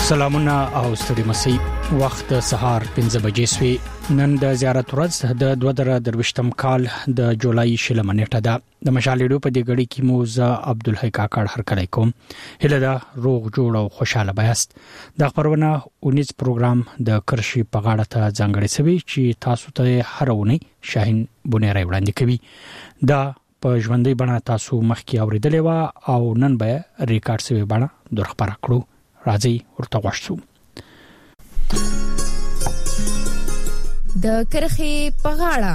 سلامونه او ستړي مسي وخت سهار 5 بجې سوي نن د زیارت ورځ د 2023م کال د جولای شلمه نیټه ده د مشالېډو په دې غړي کې موزه عبدالحی کاکړ هرکلی کوم هله دا روغ جوړ او خوشاله بیاست د خبرونه 19 پروګرام د کرشي په غاړه ته ځانګړی سوي چې تاسو ته هرونه شاهین بونیری وړاندې کوي دا په ژوندۍ بڼه تاسو مخکې اوریدلې و او نن به ریکارډ سوي بڼه درخبر کړو راځي ورته غوښتو د کرخي په غاړه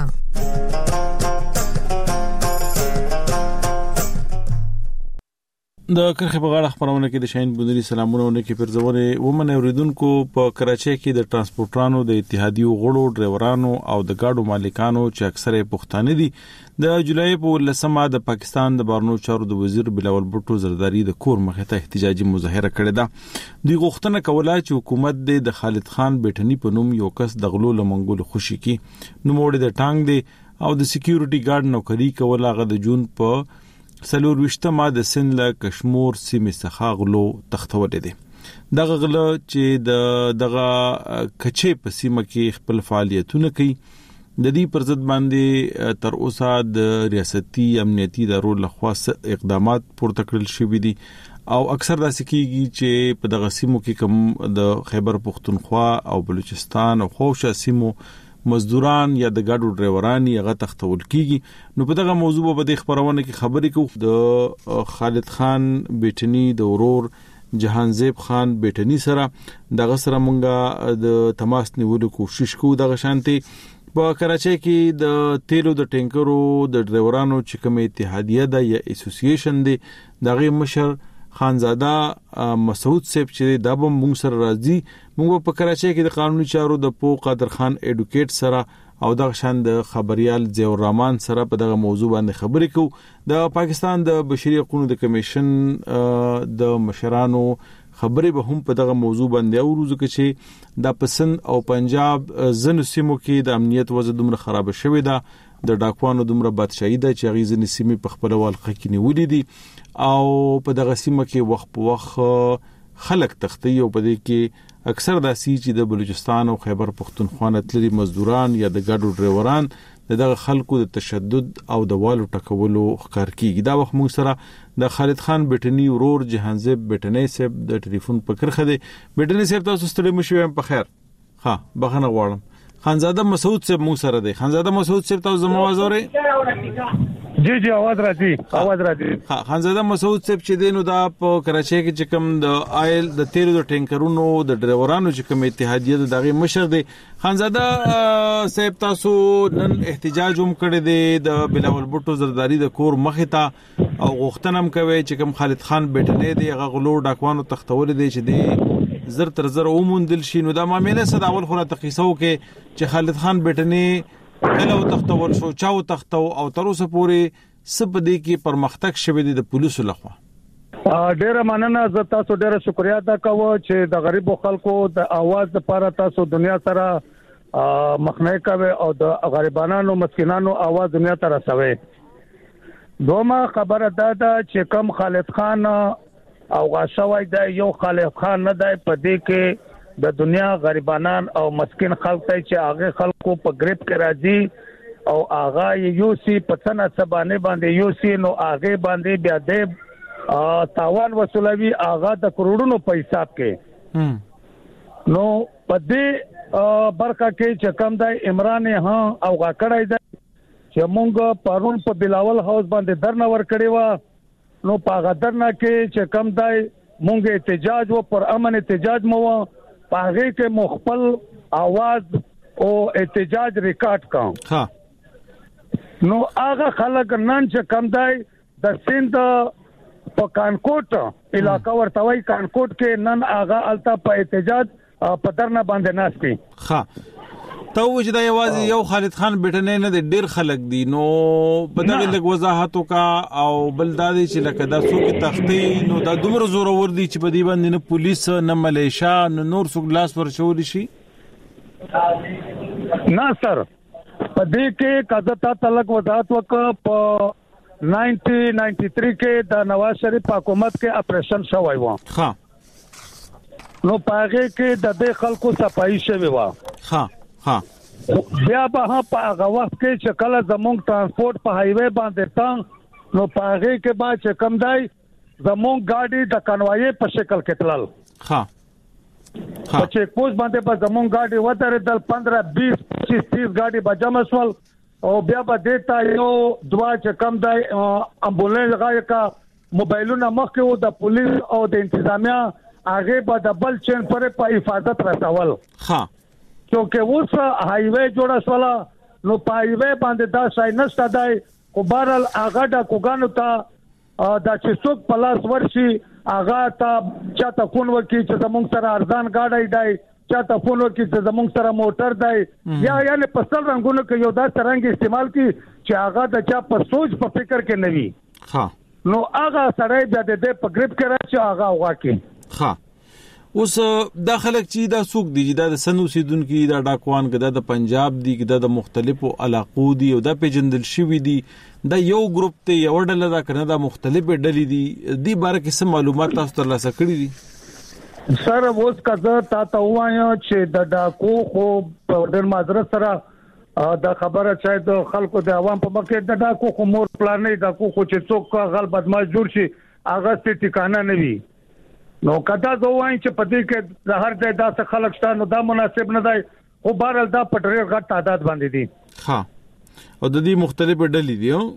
د کرخي په غاړه خبرونه کې د شاهین بونیری سلامونه کې پرځونه ومنه اوریدونکو په کراچۍ کې د ترانسپورټرانو د اتحادیو غړو ډرایورانو او د گاډو مالکانو چې اکثره پښتانه دي د جولای په 10مه د پاکستان د بارنو چارو د وزیر بلاول بوټو زرداری د کور مخه ته احتجاجي مظاهره کړې ده دوی غوښتنه کوله چې حکومت د خالد خان بیٹنی په نوم یو کس د غلو لمنګول خوشي کی نو موړي د ټانګ دی او د سکیورټي گارد نوکری کوله غو د جون په سلور وشتمه د سند له کشمیر سیمه څخه غلو تختولې دي دغه غلو چې دغه کچې په سیمه کې خپل فعالیتونه کوي د دې پر ضد باندې تر اوسه د ریاستي امنیتي ادارو لخوا اقدامات پورته کړل شوې دي او اکثر داسې کیږي چې په دغه سیمو کې کوم د خیبر پختونخوا او بلوچستان او خوشا سیمو مزدوران یا د گاډو ډرایوران یغه تختول کیږي نو په دغه موضوع په دې خبرونه کې خبرې کوو د خالد خان بیٹنی د ورور جهانزیب خان بیٹنی سره دغه سره مونږه د تماس نیولو کوشش کوو دغه شانتي په کراچۍ کې د تیلو د ټینکرو د ډرایورانو چې کوم اتحادیه ده یا اسوسییشن دی دغه مشر خانزاده مسعود صاحب چې دا به موږ سره راځي موږ په کراچۍ کې د قانوني چارو د پو قادر خان ایډوکیټ سره او د شان د خبريال زیور الرحمن سره په دغه موضوع باندې خبرې کوو د پاکستان د بشري حقوقو د کمیشن د مشرانو خبرې به هم په دغه موضوع باندې اوروزو کې د پسند او پنجاب زنو سیمو کې د امنیت وضع دومره خراب شوې ده د ډاکوانو دومره بادشاہي ده چې غي ځنې سیمې په خپل والخه کې نیولې دي او په دغه سیمه کې وخت په وخت خلک تختی او په دې کې اکثر داسي چې د بلوچستان او خیبر پختونخوا تللي مزدوران یا د ګاډو ډرایوران دغه خلکو د تشدد او د والو ټکولو ښکار کیږي دا وخت موږ سره د خالد خان بیٹنی ورور جهانزیب بیٹنی صاحب د ټلیفون په کرخه دی بیٹنی صاحب تاسو ستړي مشوم په خیر ها بخنه غواړم خانزاده مسعود صاحب موږ سره دی خانزاده مسعود صاحب تاسو زموږ आवाज اورئ جی आवाज راځي خانزاده مسعود صاحب چې دینو دا په کراچۍ کې چې کوم د آیل د تیلو د ټینکرونو د ډرایورانو چې کوم اتحادیه دغه مشر دی خانزاده صاحب تاسو نن احتجاج هم کړی دی د بلاول بوټو زرداری د کور مخه ته او غوښتنه هم کوي چې کوم خالد خان بیٹنی دی هغه غلو ډاکوانو تختول دی چې دی زر تر زر اومندل شي نو دا معاملې صد اول خو تقیسو کې چې خالد خان بیٹنی کله تختول شو چاو تختو او تر اوسه پورې سپدې کې پرمختګ شوه دي د پولیسو لخوا ډیره مننه زه تاسو ډیره شکریا ادا کوم چې د غریبو خلکو د आवाज لپاره تاسو دنیا سره مخنیه کوي او د غریبانو مسکینانو आवाज دنیا ته رسوي دومره خبره ده چې کم خالد خان او غاښوي د یو خالد خان نه دی په دې کې د دنیا غریبانان او مسکین خلک چې هغه خلکو په گریپ کې راځي او هغه یو سی پڅنه سبانه باندې یو سی نو هغه باندې بیا د تاوان وصولوي هغه د کروڑونو په حساب کې نو په دې برخه کې چې کم دی عمران ها او غاکړای دی چې مونږ پرون په بلاول هاوس باندې درنه ور کړی و نو په غدرنا کې چې کم دی مونږ احتجاج و پر امن احتجاج مو پاغه کې مخبل आवाज او احتجاج ریکارډ کاو ها نو هغه خلک نن چې کم دی د سند په کانکوټ علاقہ ورتوي کانکوټ کې نن هغه التا په احتجاج په درنه باندې ناشتي ها ته وځي دا یوازې یو خالد خان بیٹنی نه ډیر خلک دي نو په دغه لږ وضاحتو کا او بلدادي چې لکه دا څوک تختی نو دا دومره زور ور دي چې په دې باندې نه پولیس نه ملیشا نه نور څوک لاس ورچول شي نه سر په دې کې قضا تلک وضاحت وک په 1993 کې د نواز شریف حکومت کې اپریشن شوی و ها نو پاغه کې د دې خلکو صفایي شوی و. ها بیا به په هغه وخت کې چې کله زموږ ترانسپورت په هایوي باندې تا نو پاغه کې با چې کم دی زموږ گاډي د کنوایي په شکل کې تلل. په چیک پوسټ باندې په زموږ گاډي وترېدل 15 20 25 30 گاډي به جمع شول او بیا به دیتا یو دوا چې کم دی امبولانس غاړه کا موبایلونه مخکې وو د پولیس او د انتظامیه هغه به د بل چین پر په حفاظت رسول. چونکه اوس هایوي جوړه شولا نو په هایوي باندې دا ساينس تدای کو بارل هغه د کوګانو ته دا چې څوک پلاس ورشي هغه ته چاته فون وکړي چې زموږ سره ارزان گاډي دی چاته فون وکړي چې زموږ سره موټر دی یا یعنی په څل رنگونو کې یو دا څنګه استعمال کی چې هغه د چا په سوچ په فکر کې نوي. نو هغه سره بیا د دې په گریپ کې راځي هغه واکي. اوس دا خلک چې دا څوک دي دا د سنوسیدونکو دا ډاکوان کده د پنجاب دي کده د مختلفو علاقو دي او دا پیجندل شوی دي دا یو ګروپ ته یو ډله دا کنه دا مختلفه ډلې دي دی باره کې څه معلومات تاسو ترلاسه کړی دي؟ سر اوس کزه تا وایم چې د ډاکو خو په ډېر معذرت سره دا خبره چې د خلکو د عوام په مکه د ډاکو خو مور پلان نه ډاکو خو چې څوک غل بدمعش جوړ شي هغه ستې ټکانه نه وي. نو کدا زه وایم چې په دې کې د هر ځای داسې خلک شته نو دا مناسب نه دی خو بهرحال دا په ډېر غټ تعداد باندې دي. او د دې مختلفه ډلې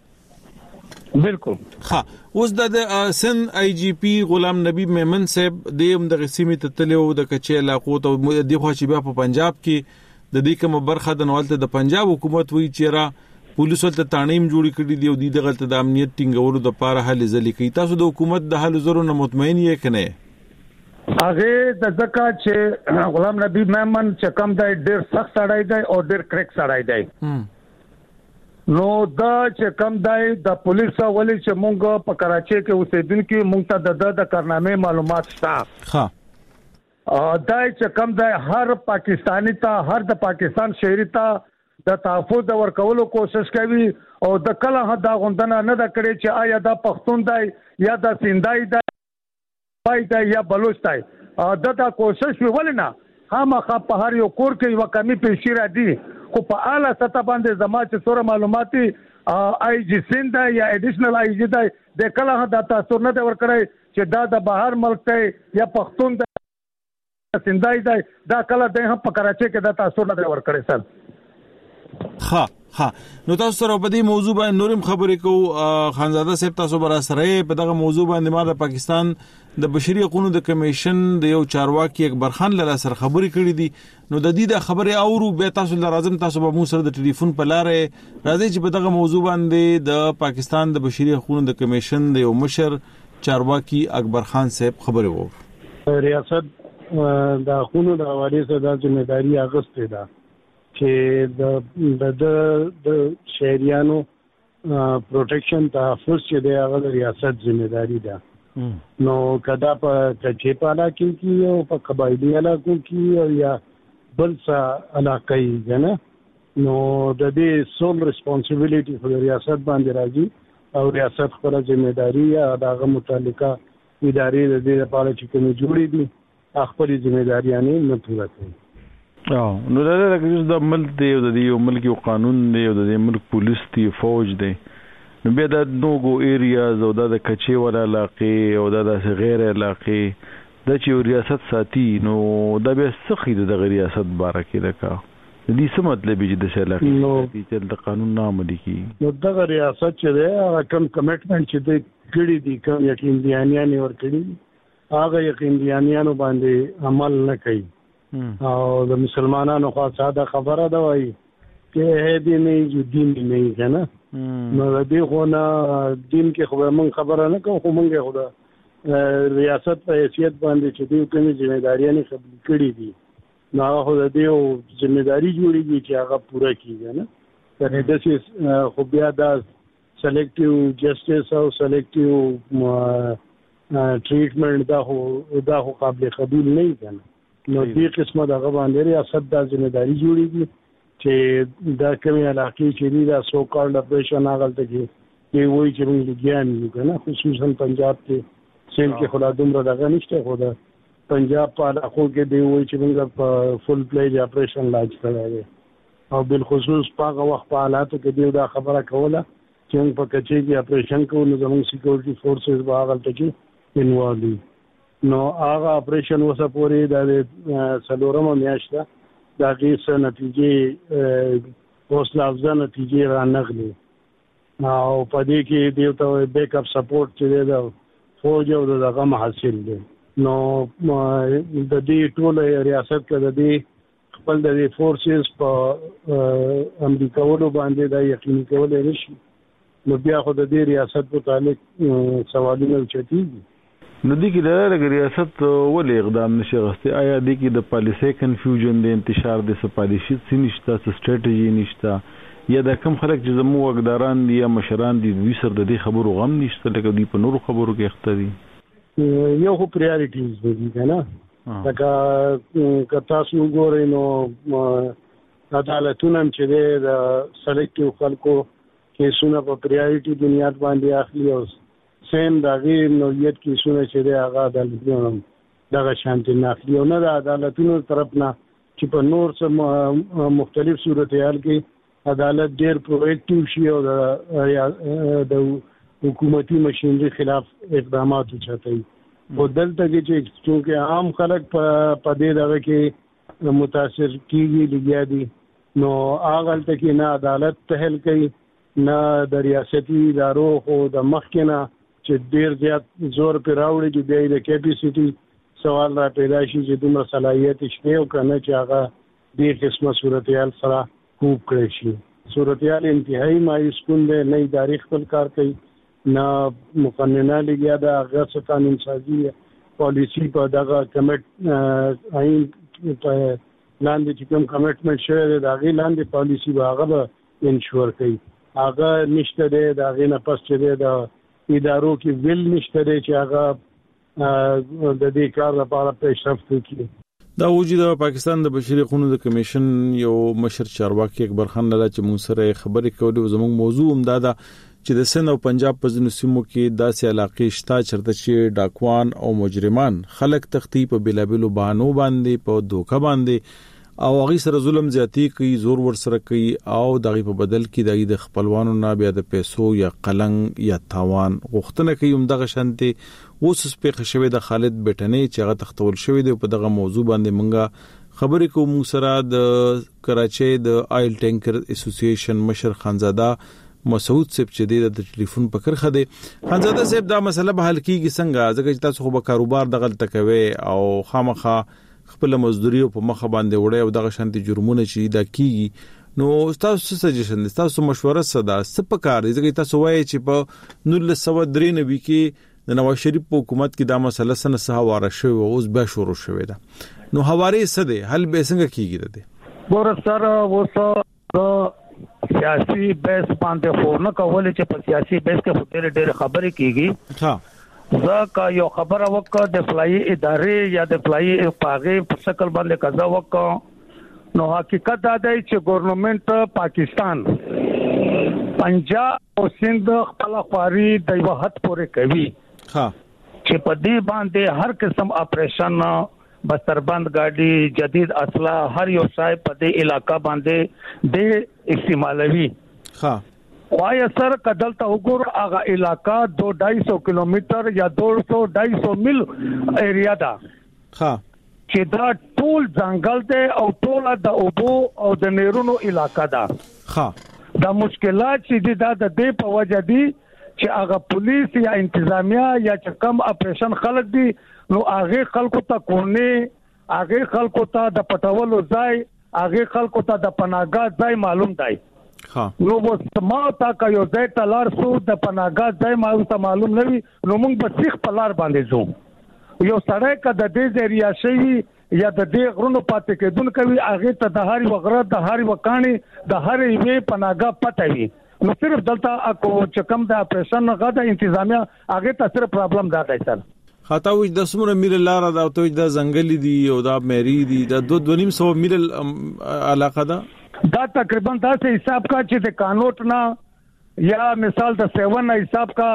دي. بالکل. اوس د سن آی جی پی غلام نبی میمن صاحب د غسیمه تتلو د کچې علاقو ته د خوشي بیا په پنجاب کې د دې کوم برخه د نوالته د پنجاب حکومت وی چیرې پولیسو ته تانیم جوړی کړی دی او د غلط د امنیت ټینګولو د لپاره هلې ځلې کوي. تاسو د حکومت د حل زرو نه مطمئن یې کنه؟ هغه د ځکه چې غلام نبی میمن چې کم دی ډېر سخت سړی دی او ډېر کریک سړی دی. نو دا چې کم دی د پولیس ولې چې مونږ په کراچي کې اوسېدونکو مونږ ته د کارنامې معلومات شته. دا چې کم دی هر پاکستانی ته هر د پاکستان شهري ته د تحفظ ورکولو کوشش کوي او د کله دا غوندنه نه د کړي چې آیا دا پښتون دی یا د سیندای دی پایته یا بلوچ دی دا کوشش ولنه خامخا په هر یو کور کې یو کمی پیښی را دي خو په اعلی سطح باندې زما چې څوره معلوماتي آی جی سیند یا اډیشنل آی جی دی د کله دا تاسو نه دی ورکړی چې دا د بهر ملک ته یا پښتون دی سیندای دی دا کله د هم په کراچي کې دا تاسو نه دی ورکړی سر. نو تاسو سره په دې موضوع باندې نورم خبرې کو خانزاده صاحب تاسو برا سره په دغه موضوع باندې ما د پاکستان د بشري حقوقو د کمیشن د یو چارواکي اکبر خان له سره خبرې کړې دي نو د دې د خبرې اورو به تاسو لازم تاسو به مو سره د ټلیفون په لارې راځي چې په دغه موضوع باندې د پاکستان د بشري حقوقو د کمیشن د یو مشر چارواکي اکبر خان صاحب خبرې وو. ریاست د حقوقو د حواله سره د ځمېداري اغسته ده چې د شهريانو پروټیکشن تحفظ چې د هغه ریاست ځمېداري ده. نو کدا په کچې پالا کې او په قبایلی علاقو کې او یا بل څه علاقې کنه نو د دې سول ریسپانسیبিলিټي په ریاست باندې راځي او ریاست خپل ځمېداري یا دغه متعلقه ادارې د دې لپاره چې کوم جوړې دي خپل ځمېداري نه پوره کوي. نو دا د ملک دی او د یو ملک یو قانون دی او د ملک پولیس دی فوج دی نو بیا د نوګو ایریاز او د کچې ولا علاقې او د غیر علاقې د چې ریاست ساتي نو دا به سخی د ریاست بارکه لکه د دې څه مطلب چې د علاقې چې د قانون نه عملي کی نو د ریاست چې ده کوم کمټمنټ چې د کړي دي کوم یقین دیانیان ور کړي هغه یقین دیانیانو باندې عمل نه کوي او د مسلمانانو خو ساده خبره ده وایي چې دې نه دین نه کنه نو دې خو نه دین کې خو موږ خبره نه کوو خو موږ خو ریاست په حیثیت باندې چې دې کومې ځمېداریانه قبول کړې دي نو هغه د دې ځمېداري جوړیږي چې هغه پوره کیږي نه ترې د څه خو بیا دا سلیکټیو جسټس او سلیکټیو ټریټمنټ دا خو قابل قبول نه کنه نو دې قسمه دغه باندې ریاست د ځمېداري جوړیږي چې دا کومې علاقې چې دي دا سو کالډ اپریشن هغه ته کې دی وایي چې موږ لګیان یو کنه خصوصا پنجاب کې سیند کې خلا دومره دغه نشته خو دا پنجاب په علاقو کې دی وایي چې موږ په فل پلیج اپریشن لانچ کړی دی او بالخصوص په هغه وخت په حالاتو کې دی دا خبره کوله چې موږ په کچې کې اپریشن کوو نو زموږ سکیورټي فورسز به هغه کې انوالو دي نو هغه اپریشن وسه پورې د څلورمه میاشت دا هغې څه نتیجې حوصله افزا نتیجې رانغلې او په دې کې دیو ته بیک اپ سپورټ چې دی د فوج او دغه محصول دی نو د دې ټول ریاست کې د دې خپل د فورسز په امریکاوالو باندې دا یقیني کول نشي نو بیا خو د دې ریاست په تعلق سوالونه چتیږي نو دې کې د ریاست ولې اقدام نشي غوښتي آیا دې کې د پالیسي کنفیوژن د انتشار د پالیسي نشته سټریټجی نشته یا د کوم خلک چې زموږ وګداران دي یا مشران دي دوی سره د دې خبرو غم نشته لکه دوی په نورو خبرو کې اخته دي یو خو پریارټیز دي کنه لکه تاسو وګورئ نو عدالتونه چې د سلیکټیو خلکو کیسونه په پریارټي بنیاد باندې اخلي او سیم د غیر نوعیت کیسونه چې د هغه عدالتونو دغه شانتي نه اخلي او نه د عدالتونو طرف نه چې په نور څه مختلف صورتحال کې عدالت ډیر پروئیکټیو شي او د حکومتي مشینری خلاف اقدامات وچاتای او دلته کې چې عام خلک په دې دغه کې متاثر کیږي لګیا دي نو هغه ته کې نه عدالت پهل کوي نه د ریاستي ادارو خو د مخکنه چې ډیر زیات زور پر راوړي چې د کیپیسټي سوال را پیدا شي چې دومره صلاحیت شته او کنه چې هغه د قسمه صورتحال سره خوب کړی شي صورتحال انتهایی مایوس کن دی نه اداري خپل کار کوي نه مقننه لګیا ده هغه څه قانون سازي پالیسي په دغه کمیټ آئین لاندې چې کوم کمیټمنټ شوی دی د هغې لاندې پالیسي به هغه به انشور کوي هغه نشته دی د هغې نه پس چې دی د ادارو کې ویل نشته دی چې هغه د دې کار لپاره پیشرفت وکړي دا وجود د پاکستان د بشري حقوقو د کمیشن یو مشر چارواکي اکبر خان لاله چې موږ سره خبرې کولې او زموږ موضوع هم دا چې د سند او پنجاب په ځینو سیمو کې داسې علاقې شته چرته چې ډاکوان او مجرمان خلک تختی په بلابلو بهانو باندې په دوکه باندې او هغه سره ظلم زیاتی کوي زور ور سره کوي او دغه په بدل کې د خپلوانو نه بیا د پیسو یا قلنګ یا تاوان غوښتنه کوي هم دغه شانته اوس په خښوي د خالد بیٹنې چې هغه تختول شوی دی په دغه موضوع باندې مونږه خبرې کوم سره د کراچي د آیل ټینکر اسوسییشن مشر خانزاده مسعود صاحب چې د ټلیفون په کرخه دی خانزاده صاحب دا مسله به حل کیږي څنګه ځکه چې تاسو خو به کاروبار د غلطه کوي او خامخا خپل مزدوري په مخه باندې وړي او دغه شانتي جرمونه چې دا کیږي نو تاسو څه سجیشن تاسو مشوره صدا سپکار ځکه تاسو وایي چې په 1993 کې د نواز شریف په حکومت کې دا مسله سن سهواره شوی او اوس به شروع شوی ده نو حواري څه دی حل به څنګه کیږي ده ګور سره وسه سیاسي بیس باندې خو نه کول چې په سیاسي بیس کې ډېر خبرې کیږي ها زکه یو خبره وکړه د فلای ادارې یا د فلای پاغه په شکل باندې قضا وکړه نو حقیقت دا دی چې ګورنمنت پاکستان پنجاب او سند خپل خواري د یو حد پورې کوي ها چې په دې باندې هر قسم اپریشن بستربند گاډي جدید اسلحه هر یو شای په دې علاقہ باندې د استعمالوي ها وای سر کدل ته وګور هغه علاقہ 250 کیلومتر یا 250 میل ایریا دا ها چې دا ټول ځنګل دی او ټول د اوبو او د نیرونو علاقہ دا ها دا مشکلات چې دا د دې په وجه دي چې هغه پولیس یا انتظامیه یا چې کم اپریشن خلک دي نو هغه خلکو ته کورني هغه خلکو ته د پټولو ځای هغه خلکو ته د پناهګاه ځای معلوم دی ها نو وسما تا کا یو ځای تلار سو د پناهګاه ځای ما ته معلوم نه وي نو موږ به سیخ پلار باندې زو یو سړی کا د دې ذریعہ شي یا د دې غرونو پاتې کېدون کوي هغه ته د هاري وغره د هاري وکانی د هاري وی پناهګاه پټوي نو صرف دلته اكو چې کم د اپریشن غدا انتظامیه هغه ته صرف پرابلم دا دی سر خاطا وې د سمره میل لار دا ته د ځنګل دي او دا مېری دي د 2.5 میل علاقه دا تقریبا دا سه حساب کا چې د قانون نه یا مثال د 7 حساب کا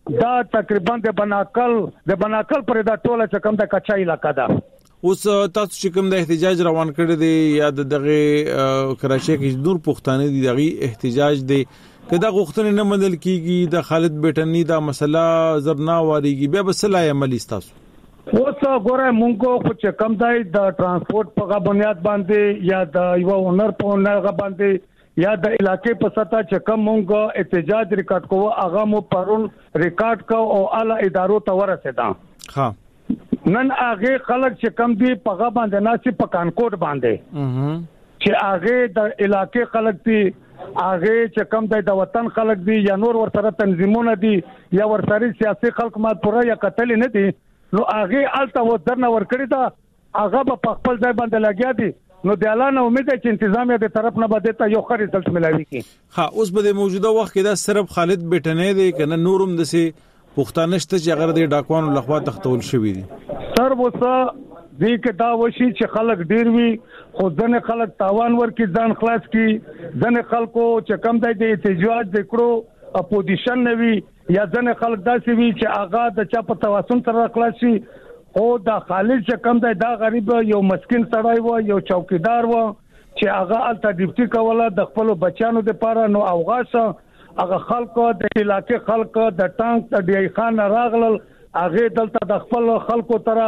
دا تقریبا د بناکل پر دا ټوله چې کوم د کچا علاقہ ده. اوس تاسو چې کوم د احتجاج روان کړی دی یا دغه کراچۍ کې نور پښتانه دي دغه احتجاج دی کدا غوښتنه نه منل کیږي د خالد بیٹنی دا مسله زرنا واریږي بیا بسلای عملی تاسو اوس ګوره مونږ خو چې کم دی د ترانسپورت په بنیاد باندې یا د یو هنر په بنیاد باندې یا د علاقې په سطح چې کم مونږ احتجاج ریکارډ کوو هغه مو پرون ریکارډ کو او اعلی ادارو ته ورسېدا. ها نن هغه خلک چې کم دی په باندې ناسي په کانکوټ باندې چې هغه د علاقې خلک دی هغه چې کم د وطن خلک دی یا نور ورسره تنظیمونه دي یا ورسره سیاسي خلک ما پوره یا قتل نه دي نو هغه الته ودرنه ورکړی دا هغه په خپل ځای باندې لګیا دي نو د اعلان امید چې انتظامیه د طرف نه بده ته یو ښه رزلټ ملایوي کی. ها اوس به د موجوده وخت کې دا صرف خالد بیٹنی دی کنه نورم د سي پښتانه شته چې اگر د ډاکوانو لخوا تختول شوی دي سر وسه دې کې دا وشي چې خلک ډیر وي خو ځنه خلک تاوان ورکي ځان خلاص کی ځنه خلکو چې کم د احتجاج وکړو اپوزیشن نوي یا ځنه خلک داسې وي چې اغا د چا په تواسن تر خلاص شي او دا خالد چې کم دا غریب یو مسکین سړی و یو چوکیدار و چې اغا الته ډیپټي کوله د خپل بچانو لپاره نو اوغاسه هغه خلکو د علاقې خلکو د ټانک د ډی خان راغلل هغه دلته د خپل خلکو تر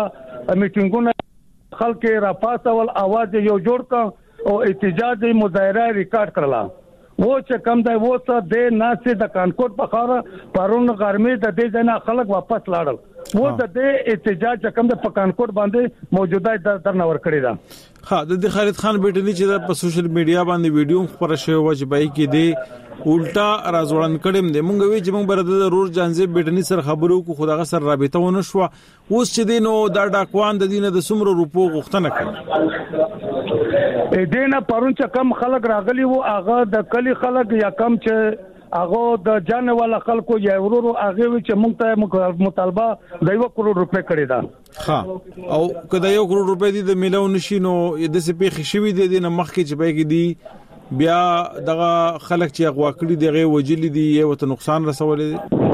میټینګونه خلک را پاسول आवाज یو جوړ ک او احتجاج مظاهره ریکارډ کړلا و چې کم دی و څه د ناسې د کانکوټ په خاره پرون غرمې د دې ځنا خلک واپس لاړل و د دې احتجاج کم د په کانکوټ باندې موجوده درنه ور کړی دا. ها د خالد خان بیٹنی چې په سوشل میډیا باندې ویډیو خبره شوی و چې بای کې دی الټا رازوړن کړم دې مونږ وی چې مونږ بر د رور جانزه بیٹنی سره خبرو کو خدای سره رابطه ونه شو اوس چې دینو دا ډاکوان د دینه د سمرو روپو غوښتنه کړ دینه پرون چې کم خلک راغلی وو هغه د کلی خلک یا کم چې هغه د جان والا خلکو یا ورورو هغه چې مونږ ته مطالبه د 1 کروڑ روپے کړی دا. ها او کله 1 کروڑ روپے دي د میلیون نشینو د سپېخ شوی دي د مخ کې چې بګی دي بیا دغه خلک چې غوا کړی دغه وجلی دي یو ته نقصان رسولې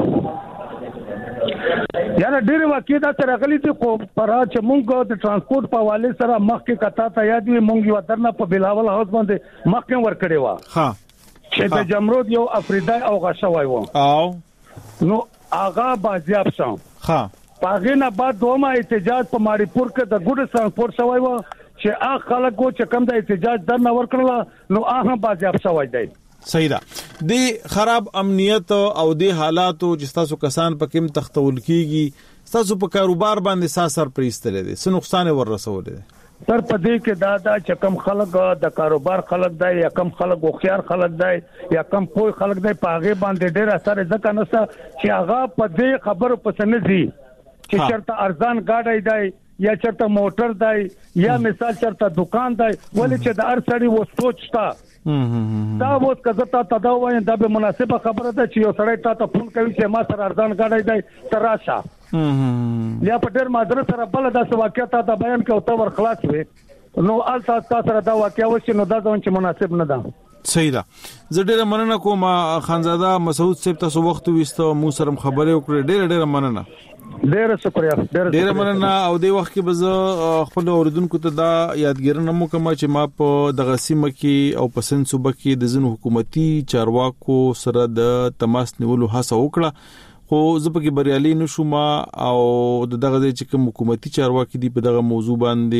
یاره ډېر واقع دا سره غلي دي خو پر چې مونږ د ترانسپورت په حواله سره مخکې کتا ته یاد وي مونږ یو درنه په بلاول هاوس باندې مخکې ور کړی و ها چې د جمرود یو افریدای او غشا وای و او نو اغا بازیاب شو ها پاغه نه بعد دومره احتجاج په ماړی پور کې د ګډ ترانسپورت شوی و چې اخ خلکو چې کم د احتجاج درنه ور کړل نو هغه بازیاب شوی دی. صحیح ده د خراب امنیت او د حالاتو چې تاسو کسان په کوم تختول کیږي تاسو په کاروبار باندې ساسر پریستل دي څه نقصان ور رسول دي تر پدې کې دا چې کم خلک د کاروبار خلک دی یا کم خلک خوخيار خلک دی یا کم پوي خلک دی پاغه باندې ډېر اثر ځکه نسه چې هغه په دې خبرو پسند دي چې چرته ارزان گاډي دی یا چرته موټر دی یا مثال چرته دکان دی ولې چې د ارسړي و سوچتا دا وڅ کزتا تداوین دا به مناسبه خبره ده چې یو سړی ته فون کوي چې ما سره ارزان گاډي دی تراشه یا په ډېر مادر سره بل د واقعیت ته بیان کوي او تور خلاص وي نو الته تاسو را دا واقعیا وشي نو دا ځون چې مناسب نه ده. صحیح ده زه ډېر مننه کوم خانزاده مسعود صاحب تاسو وخت وستو مو سره خبرې وکړې ډېر مننه. ډېر شکریا ډېر مننه او د وخت کې به خپل اوریدونکو ته دا یادګیرنه مو کوم چې ما په دغه سیمه کې او په سن صوبه کې د ځینو حکومتي چارواکو سره د تماس نیولو هڅه وکړه خو زه په کې بریالي نشوم او دغه چې کوم حکومتي چارواکي دي په دغه موضوع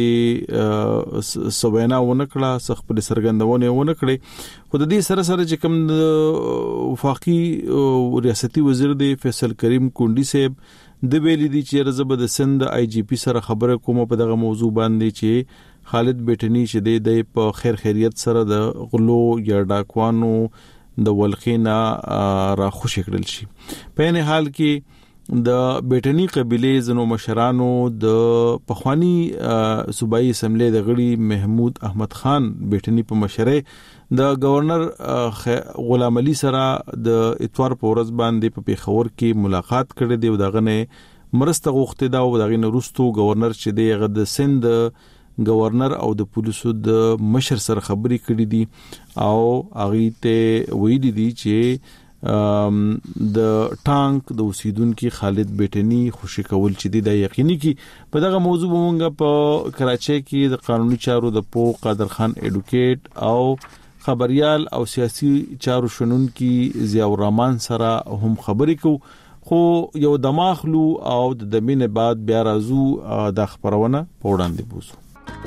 باندې سوینا ونکړه سخت په سرګندونه ونکړي خو د دې سره چې کوم وفاقي ریاستي وزیر دی فیصل کریم کونډي صاحب د ویلي دي چې رزب د سند آی جی پی سره خبره کوم په دغه موضوع باندې چې خالد بیٹنی چې د په خیر خیریت سره د غلو یا ډاکوانو د ولخینا را خوشی کړل شي په نه حال کې د بیٹنی قبيله زنو مشرانو د پخوانی صوبایي اسمبلی د غړي محمود احمد خان بیٹنی په مشره د گورنر غلام علي سره د اتوار په ورځ باندې په پیښور کې ملاقات کړې دی او دغه نه مرسته غوښته دا او دغه نه روستو گورنر چې دی غد سند گورنر او د پولیسو د مشر سره خبرې کړې دي او اغه ته ویلي دي چې د ټانک د اوسیدونکو خالد بیٹنی خوشی کول چې د یقیني کی په دغه موضوع مونږ په کراچۍ کې د قانوني چارو د پو قادر خان ایډوکیټ او خبريال او سیاسي چارو شنونکو ضیاء الرحمن سره هم خبرې کو خو یو دماغلو او د دمینه بعد بیا راځو د خبرونه په وړاندې بوزو.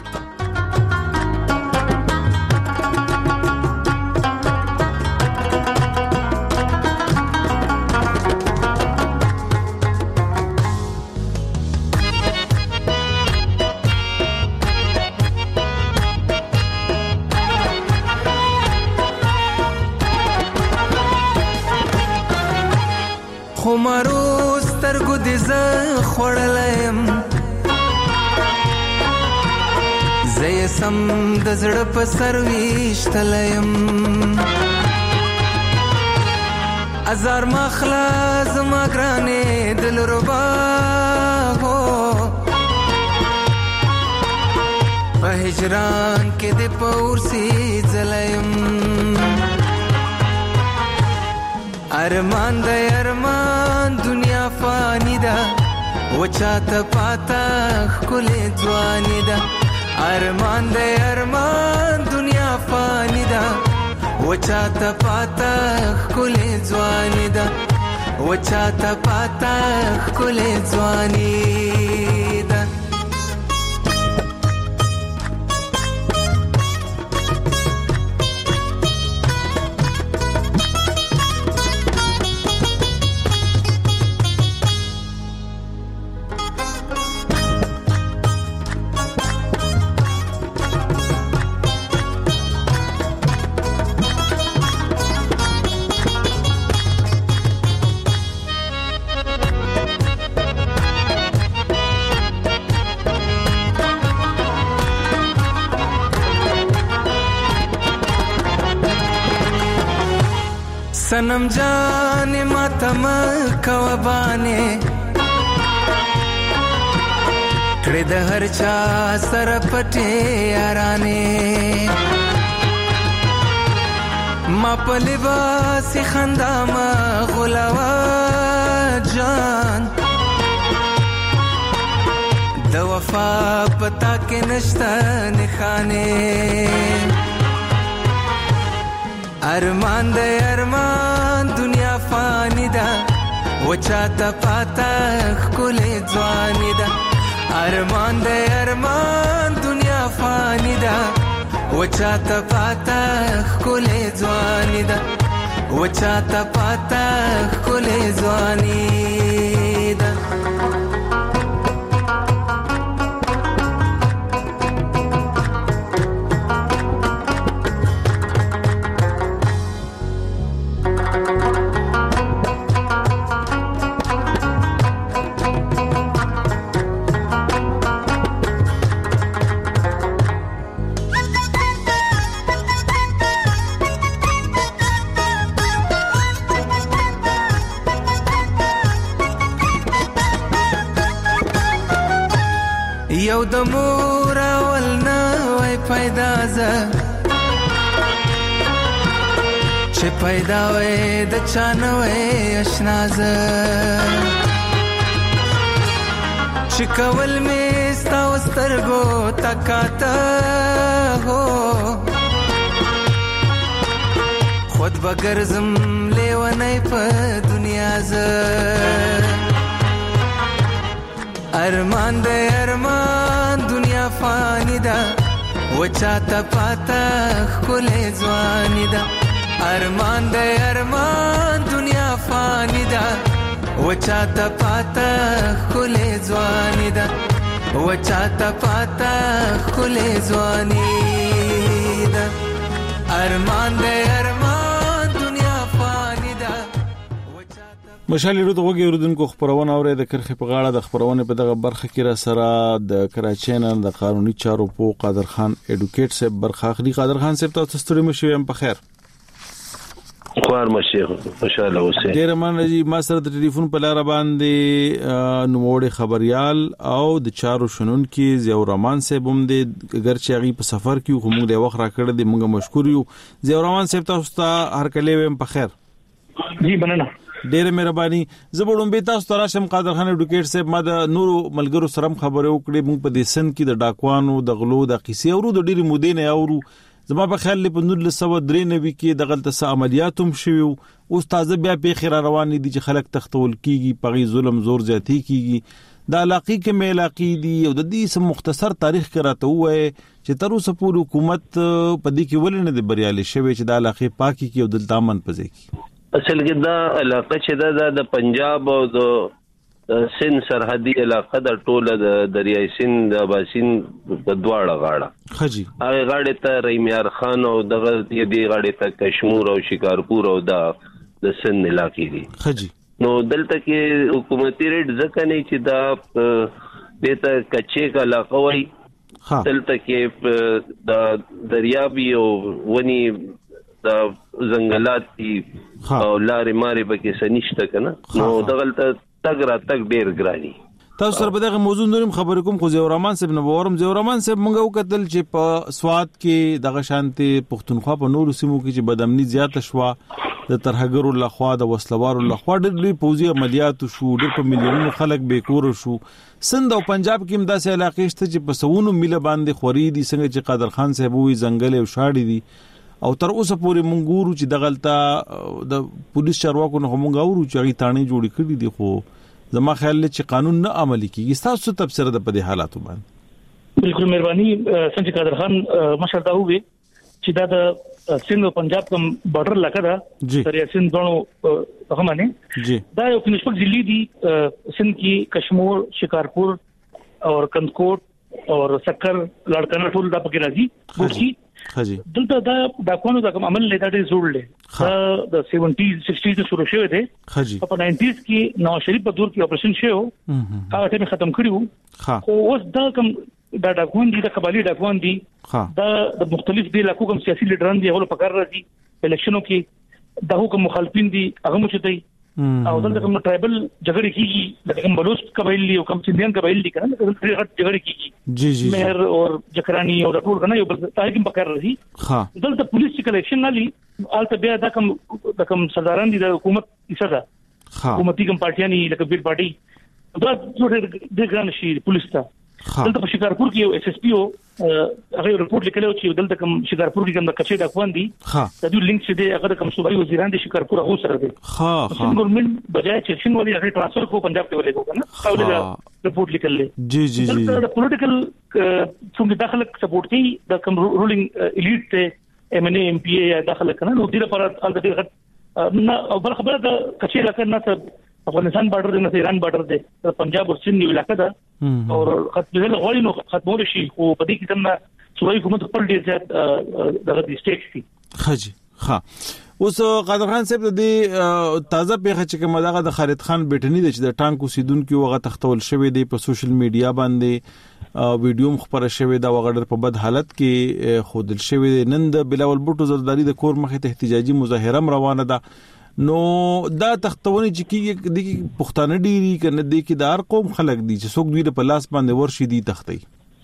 خمارو سترګو دې ز خړلم زې سم د زړه په سر ویشتلم ازار مخلا زما ګرانې دل ربا هو په هجران کې دې پورسي زلم ارمان د ارمان دنیا فانی دا وچاته پاتا خلې ځواني دا ارمان د ارمان دنیا فانی دا وچاته پاتا خلې ځواني دا وچاته پاتا خلې ځواني دا सनम जाने मातम कवबाने कड़े द हर चा सर पटे याराने मा पलिबासी खंदा मा गुलावा जान द वफा पता के नश्ता निखाने ارمان د ارمان دنیا فانی دا وچاته پاتا خلې ځواني دا ارمان د ارمان دنیا فانی دا وچاته پاتا خلې ځواني دا وچاته پاتا خلې ځواني دا یو د مور اول نه وای پیدا ز چې پیدا وای د چانه وای آشنا ز چې کول می ستا سترګو تکاته هو خود بغرزم لیونی په دنیا ز ارمان د ارمان دنیا فانی دا وچاته پاتا خلې ځواني دا ارمان د ارمان دنیا فانی دا وچاته پاتا خلې ځواني دا وچاته پاتا خلې ځواني دا ارمان د ارمان دنیا فانی دا مشالې روته وګي اوردونکو خبرونه اوري د کرخه په غاړه د خبرونه په دغه برخه کې را سره د کراچۍ نه د قانوني چارو په قادر خان ایډوکیټ صاحب برخه اخلي. قادر خان صاحب تاسو ستړي مشوي هم په خیر خوار مشیخ ماشاءالله اوسه ډیر مننه. ما سره د ټلیفون په لار باندې نوموړي خبريال او د چارو شنونکو ضیاء الرحمن صاحب هم د ګرچې غي په سفر کې کوم د وخت را کړی د موږ مشکور یو. ضیاء الرحمن صاحب تاسو ته هر کله ویم په خیر. جی مننه ډېر مهرباني. زبړم به تاسو تراشم قادر خان اډوکیټ صاحب ما د نورو ملګرو سره خبرې وکړې. موږ په دې سن کې د ډاکوانو د غلو د قصې اورو د ډېری مودې نه اورو. زما په خیال په 1993 کې د غلط سه عملیات هم شوي. اوس تازه بیا په خیر روان دي چې خلک تختول کیږي، پغی ظلم زور زیاتی کیږي. د علاقې کې مېلاقې دي او د دې سم مختصر تاریخ کراته وای چې تر اوسه پورې حکومت په دې کې ولنه د بریالي شوی چې د علاقې پاکي کې او د دامن پځي کی. اصل کې دا علاقه چې د پنجاب او د سند سرحدي علاقه د ټوله د دریای سند د باسین په دواړه غاړه خجی هغه غاړه ته ریمیار خان او دغه دې غاړه ته کشمیر او شکارپور او د سند علاقې دي خجی. نو دلته کې حکومتي ریټ ځکه نه چې دا دته کچې کا علاقه وای دلته کې د دریابي او ونی د زنګلات دي او لارې مارې پکې سنشته کنه. نو دغلته تګ را تګ ډیر ګرانی. تاسو سره په دغه موضوع نورم خبرې کوم. خو زیور رحمان صاحب نوورم زیور رحمان صاحب موږ وکتل چې په سواد کې دغه شانتي پښتونخوا په نورو سیمو کې چې بدامني زیاته شوه د ترهګرو لخوا د وسلوارو لخوا ډېر لوی پوځي عملیات شو، ډېر په میلیونونو خلک بیکور شو. سند او پنجاب کې هم داسې علاقې شته چې په سونو میله باندې خوري دي څنګه چې قادر خان صاحب وی ځنګل او شاړي دي او تر اوسه پورې مونږ ګورو چې دغلطه د پولیس چارواکو نه مونږ ګورو چې هغه تانې جوړ کړي دي. خو زما خیال چې قانون نه عملي کیږي. تاسو تفسیر د په دې حالاتو باندې بالکل مهرباني. څنګه قادر خان مشر دا وی چې دا د سند او پنجاب کوم بارډر لکه دا تر سند دونو هغه معنی جی دا یو کنيشپل ضلع دي سند کې کشمیر، شکارپور او کندکوټ او سکر لړکانه ټول دا پکې راځي. ګوشي خجی دلته دا ډاکوانو دا کوم عمل لیدا ډېر جوړ لې د 70s 60s شروع شوه دي. خجی په 90s کې نواز شریف په دور کې اپریشن شو هغه ټیم ختم کړیو. خو اوس دا کوم دا ډاکوان دي د قبایلی ډاکوان دي دا د مختلف دي لکه کوم سیاسي لیډران دي هغه په کار راځي الیکشنو کې دا کوم مخالفین دي هغه مو چتای او دلته کوم ټرایبل جګړې کیږي لکه کوم بلوچ قبایلی او کوم سندیان قبایلی دي کنه دلته جګړې کیږي. جی جی مهر او جکرانی او ټول کنه یو بل تاکي په کار راځي. دلته پولیس کلیکشن نالي البته بیا دا کوم سرداران دي د حکومت حصہ ده حکومتي کوم پارټیانی لکه بیل پارټي دا ډېر ګران شي پولیس ته. دلته په شکارپور کې یو اس اس پی او هغه رپورت لیکلو چې دلته کوم شکارپور کې کوم د کچې ډاکوان دي د دې لینک چې دی هغه کوم صوبایي وزیران دي شکارپور هغه سره دي. ګورنمنت بجای چې شین ولې هغه ټرانسفر کو پنجاب ته ولې کو کنه خاولې دا رپورت لیکل. جی جی جی د پولیټیکل څنګه داخله سپورټ کوي د کوم رولینګ الیټ ته ام ان ام پی ای داخله کنه نو دې لپاره البته نه او بل خبره د کچې لکه نه افغانستان بارډر دی نه ایران بارډر دی پنجاب او سند یو علاقه ده او ختمول غواړي نو ختمول شي خو په دې کې څنګه صوبایي حکومت خپل ډیر زیات دغه ډیسټریکټ دي. خجی اوس قادر خان صاحب د تازه پیښه چې کومه دغه د خالد خان بیٹنی د چې د ټانکو سیدونکو هغه تختول شوی دی په سوشل میډیا باندې ویډیو خبره شوی دا وغړر په بد حالت کې خودل شوی نن د بلاول بوټو زرداری د کور مخې ته احتجاجي مظاهره روانه ده. نو دا تختونه چې کې د پښتانه ډیری کنه د کې دار قوم خلک دي چې څوک دوی په لاس باندې ورشي دي تختي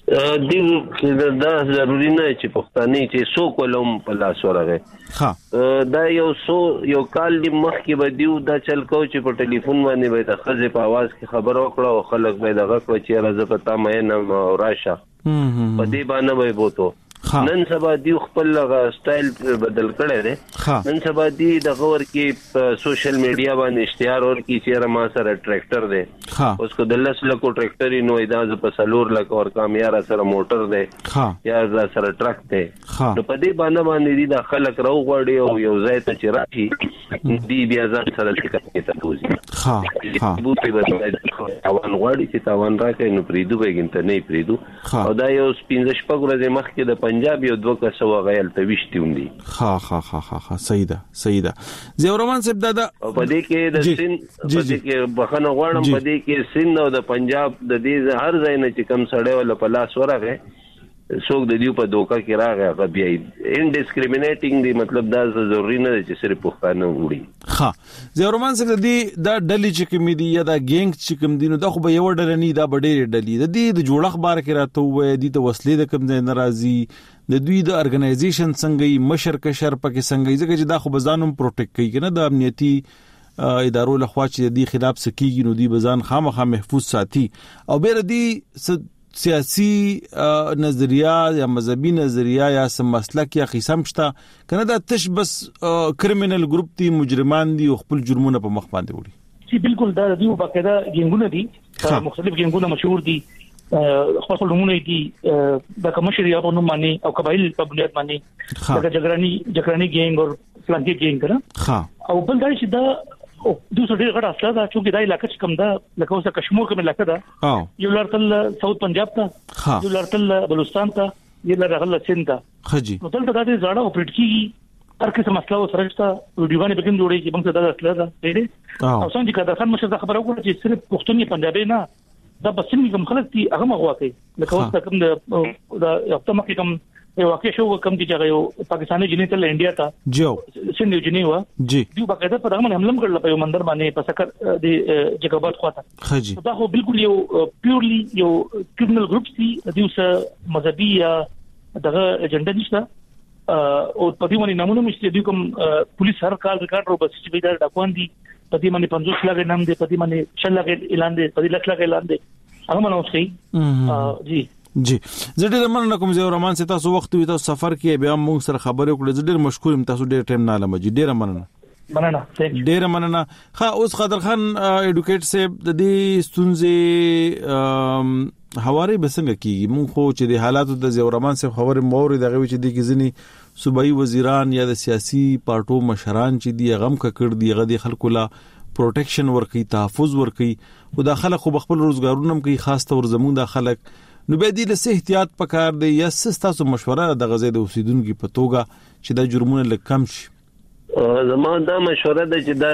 دې دا ضروری نه چې پښتانه چې څوک ولوم په لاس ورغه دا یو کال دی مخ کې بدیو دا چل کو چې په ټلیفون باندې به د خزه په आवाज کې خبر وکړه او خلک به دغه کړ چې راځه پتا مې نه راشه په دې باندې به بوته. نن سبا دی خپل سټایل بدل کړی دی. نن سبا دی د غور کې سوشل میډیا باندې اشتهار ور کی چې ما سره ټریکټر دی اوس کو د 10 لکو ټریکټر نو اجازه په سلور لک اور کامیار سره موټر دی یا سره ټرک دی نو په دې باندې دی د خلک راو غوړي او یو ځای ته چې راشي دی بیا ځان سره ټیکټ ته توزي بوتي به تاوان غوړي چې تاوان راکې نو پریدو بګینته نه پریدو او دا یو 15 شپږ ورځې مخکې د پنجاب یو دوه کسو غیل ته وشتوم دي. صحیح ده زیور رحمان صاحب دا په دې کې د سین په دې کې بخنه غواړم په دې کې سین او د پنجاب د دې هر ځای نه چې کم سړی ول په لاس ورغه څوک د دیو په دوکا کې راغی هغه بیا انډیسکریمینیټینګ دی مطلب دا ضروري نه چې صرف پښتانه وړي ها زیرومان سره دی دا ډلې چې کوم دی یا دا ګینګ چې کوم دی نو دا خو به یو ډله نه دا ډېرې ډلې د جوړ اخبار کې راته وې دي ته وسلې د کوم ځای ناراضي د دوی د ارګنایزیشن څنګه مشر کشر پکې څنګه ځکه چې دا خو بزانم پروټیکټ کوي کنه د امنیتي ادارو لخوا چې د خلاف سکیږي نو دی بزان خامخا محفوظ ساتي او بیر دی سیاسی نظریه یا مذهبي نظریه یا سم مسلک یا قسم شته کنه دا تش بس کرمینل ګروپ دي مجرمان دي او خپل جرمونه په مخ باندې وړي چې بالکل دا دی په باقاعده ګنګونه دي مختلف ګنګونه مشهور دي خپل نمونه دي د کمشري او نوم باندې او قبایل په بنیاد باندې دا جګرانی ګینګ او فلانکی ګینګ کړه او بل دا چې دا او دوسر ډیر غټ اصله دا چې دا علاقه چې کوم دا لکه اوسه کشمیر کوم علاقه ده یو لارتل ساوث پنجاب ته یو لارتل بلوچستان ته یو لارتل سند ته خجی نو دلته دا زړه اپریټ کیږي هر څه مسله سره شته ویډیوګانې بګم جوړي چې موږ دا اصله ده پیډه او څنګه چې دا خان مشه خبره وکړه چې صرف پښتوني پنجابي نه دا بسنګ کوم خلک دي هغه مغوا کوي لکه اوسه کوم دا یو تمه کې کوم یو واقع شو کوم چې یو پاکستاني جنې تل انډیا ته جو سند جنې و جی دیو باقاعده په دغه حمله کړل په یو مندر باندې په سکر د جګابات خواته خجی دا خو بالکل یو پیورلی یو کرمینل ګروپ دي دیو سره مذهبي دغه اجنډا نشته او په دې باندې نمونه مشته دی کوم پولیس هر کال ریکارډ رو بس چې دا ډاکوان دي په دې باندې 50 لغه نام دي په دې باندې 6 لغه اعلان دي په دې لغه اعلان دي هغه منو شي جی زه ډېر مننه کوم زه رومان ستا سو وخت وي تاسو سفر کې بیا موږ سره خبرې وکړې زه ډېر مشکور یم تاسو ډېر ټایم نه لمه جی ډېر مننه ډېر مننه ها اوس قادر خان ایډوکیټ صاحب د دې ستونزې حواري بسنګ کیږي موږ خو چې د حالاتو د زه رومان صاحب خبرې موري دغه چې د کزنی صوبایي وزیران یا د سیاسي پارټو مشران چې دی غم کړ دی غدي خلکو لا پروټیکشن ورکي تحفظ ورکي او د خلک خپل روزګارونه کوي خاص تور زموږ د خلک نو به دې له احتیاط پکار دی یا تاسو مشوره د غزې د اوسیدونکو په توګه چې د جرمونو لکم شي زموږ دا مشوره ده چې دا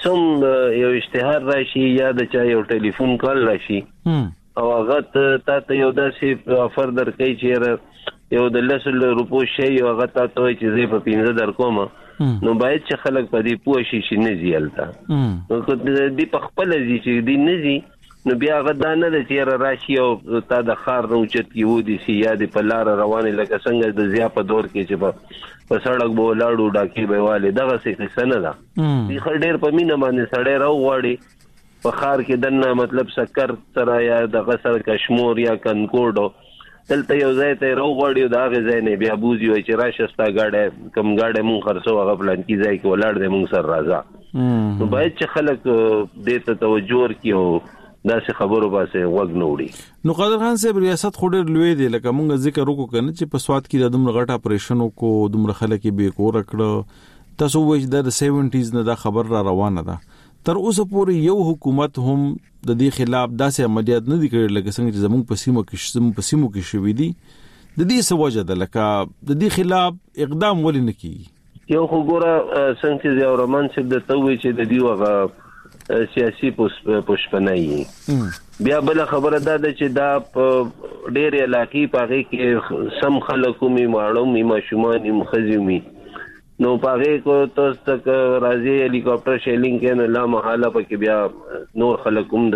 سم یو اشتهار راشي یا د چا یو ټلیفون کال راشي او هغه ته یو داسې افر درکې چې یو د 100 روپو شی یو هغه ته چې زه په 15 در کوم نو باید چې خلک په دې پوه شي چې نه زیالتا نو دې په خپل ځي چې دې نه زی نو بیا غدا نه د چیر راشي او تا د خار روچت کی ودی سی یاد په لار روانه لکه څنګه د زیا په دور کې چې په سړک بو لاړو ډاکی به والي دغه څه څه نه ده دي خل ډیر په مینه باندې سړی راو غواړي په خار کې دنه مطلب سکر سره یا دغه سره کشمیر یا کنکوډو دلته یو ځای ته راو غواړي دا غي ځای نه بیا بوزي وي چې راشستا غاډه کم غاډه مون خرڅو هغه پلان کی ځای کې ولاړ دې مون سر راځه نو باید چې خلک دې ته توجه ورکړي دا څه خبرو باسه وګ نوړي نو قادر خان صاحب ریاست خو ډېر لوی دی لکه مونږ ذکر وکړو کنه چې په سواد کې د دومره غټ اپریشن کو دومره خلک به کور کړو تاسو وایي د 70s نه دا خبر را روانه ده تر اوسه پورې یو حکومت هم د دې خلاف داسې عملیات نه دي کړل لکه څنګه چې زموږ په سیمو کې شوې دي د دې څه وجه ده لکه د دې خلاف اقدام ولې نه کیږي یو خو ګوره څنګه چې رومان صاحب د توې چې د دیو هغه سیاسي پښپنایي بیا بل خبره ده چې دا ډېر علاقې پاره کې سم خلکو می ماړو می ماشومان می خزيمي نو پاره کو تاسو تک راځي هلیکاپټر شیلینګ کې نه لا محاله پکې بیا نور خلکوم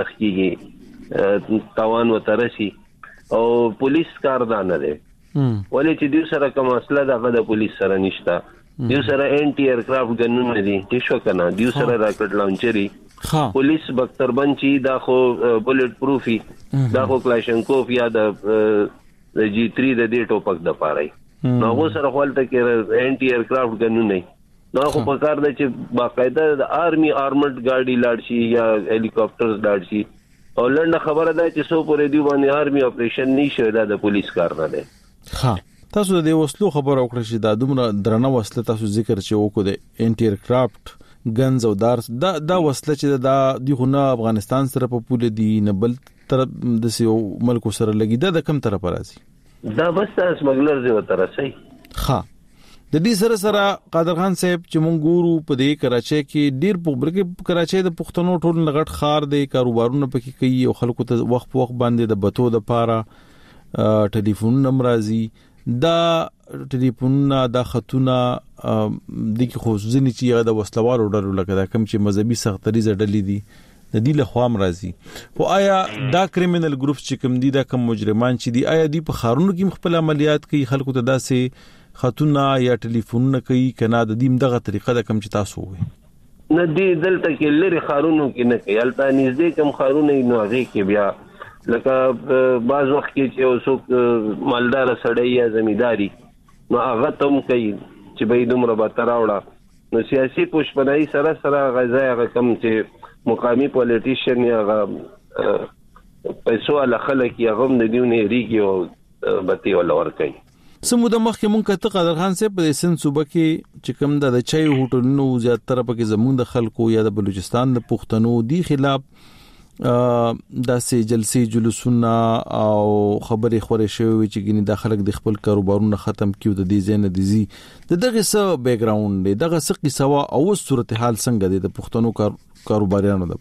دخکیږي تاوان وترسي او پولیس کاردان لري ولې چې دوی سره کوم مسله ده د پولیس سره نشته دوی سره انټي ایرکرافټ ګنونه دي تیشو کنه دوی سره راکټ لانچري پولیس بختربند چی دا خو بولټ پروفي دا خو کلاشنکوف یا د جی 3 د دې ټوپک د پاره نو هغه سره خپلته کې انټي ایرکرافټ ګنونه نه نو خو په کار د چې باقاعده د آرمي آرمډ ګاډي لاړ شي یا هلیکاپټرز لاړ شي او لنډه خبره ده چې سو پورې دی باندې آرمي اپریشن نشي د پولیس کار نه ده ها تاسو د وسلو خبر او کړی چې دا دومره درنه وسله تاسو ذکر چې وکړو د انټي ایرکرافټ ګنز او دارس دا وسله چې دا دی خو نه افغانستان سره په پوله دی نه بل طرف د سیو ملک سره لګی دا کم طرف راځي دا بس سمګلر دی وته راځي ها د دې سره قادر خان صاحب چې مونږ ګورو په دې کراچۍ کې ډیر په برګه کراچۍ د پښتنو ټول لغټ خار دی کاروبارونه پکې کوي او خلکو ته وخت باندې د بتو د پاره ټلیفون نمبر راځي دا ټلیفون دا خطونه د کی خصوصي چې د وسلوالو ډلو لکه دا کم چې مذهبي سختري زړلې دي د دې له خوا مرضی خو آیا دا کریمینل ګروپس چې کوم دي دا کم مجرمان چې دي آیا دی په خارونو کې خپل عملیات کوي خلکو ته داسې خطونه یا ټلیفونونه کوي کنه د دې دغه طریقه د کم چې تاسو وي نه دی دلته کې لري خارونو کې نه کوي البته نږدې کم خارونه نو هغه کې بیا لکه بعض وخت کې چې اوسو مالدار سړی یا زمینداری نو هغه تم کوي چې به دومره به تراوړه نو سیاسي پوښتنای سره سره غزا هغه کم چې مقامی پولیټیشن یا پیسو له خلک یا غم د دیونه ریګي او بتی ولا ور کوي سموده مخکې مونږ ته قادر خان صاحب په سن صوبه کې چې کوم د چای هوټلونو زیاتره پکې زموږ د خلکو یا د بلوچستان د پښتنو دی خلاف داسې جلسې جلوسونه او خبرې خورې شوی چې ګینه د خلک د خپل کاروبارونه ختم کیو د دې زین د زی دغه څه بیک گراوند دی دغه څه قصه او صورتحال څنګه دی د پښتنو کاروباریانو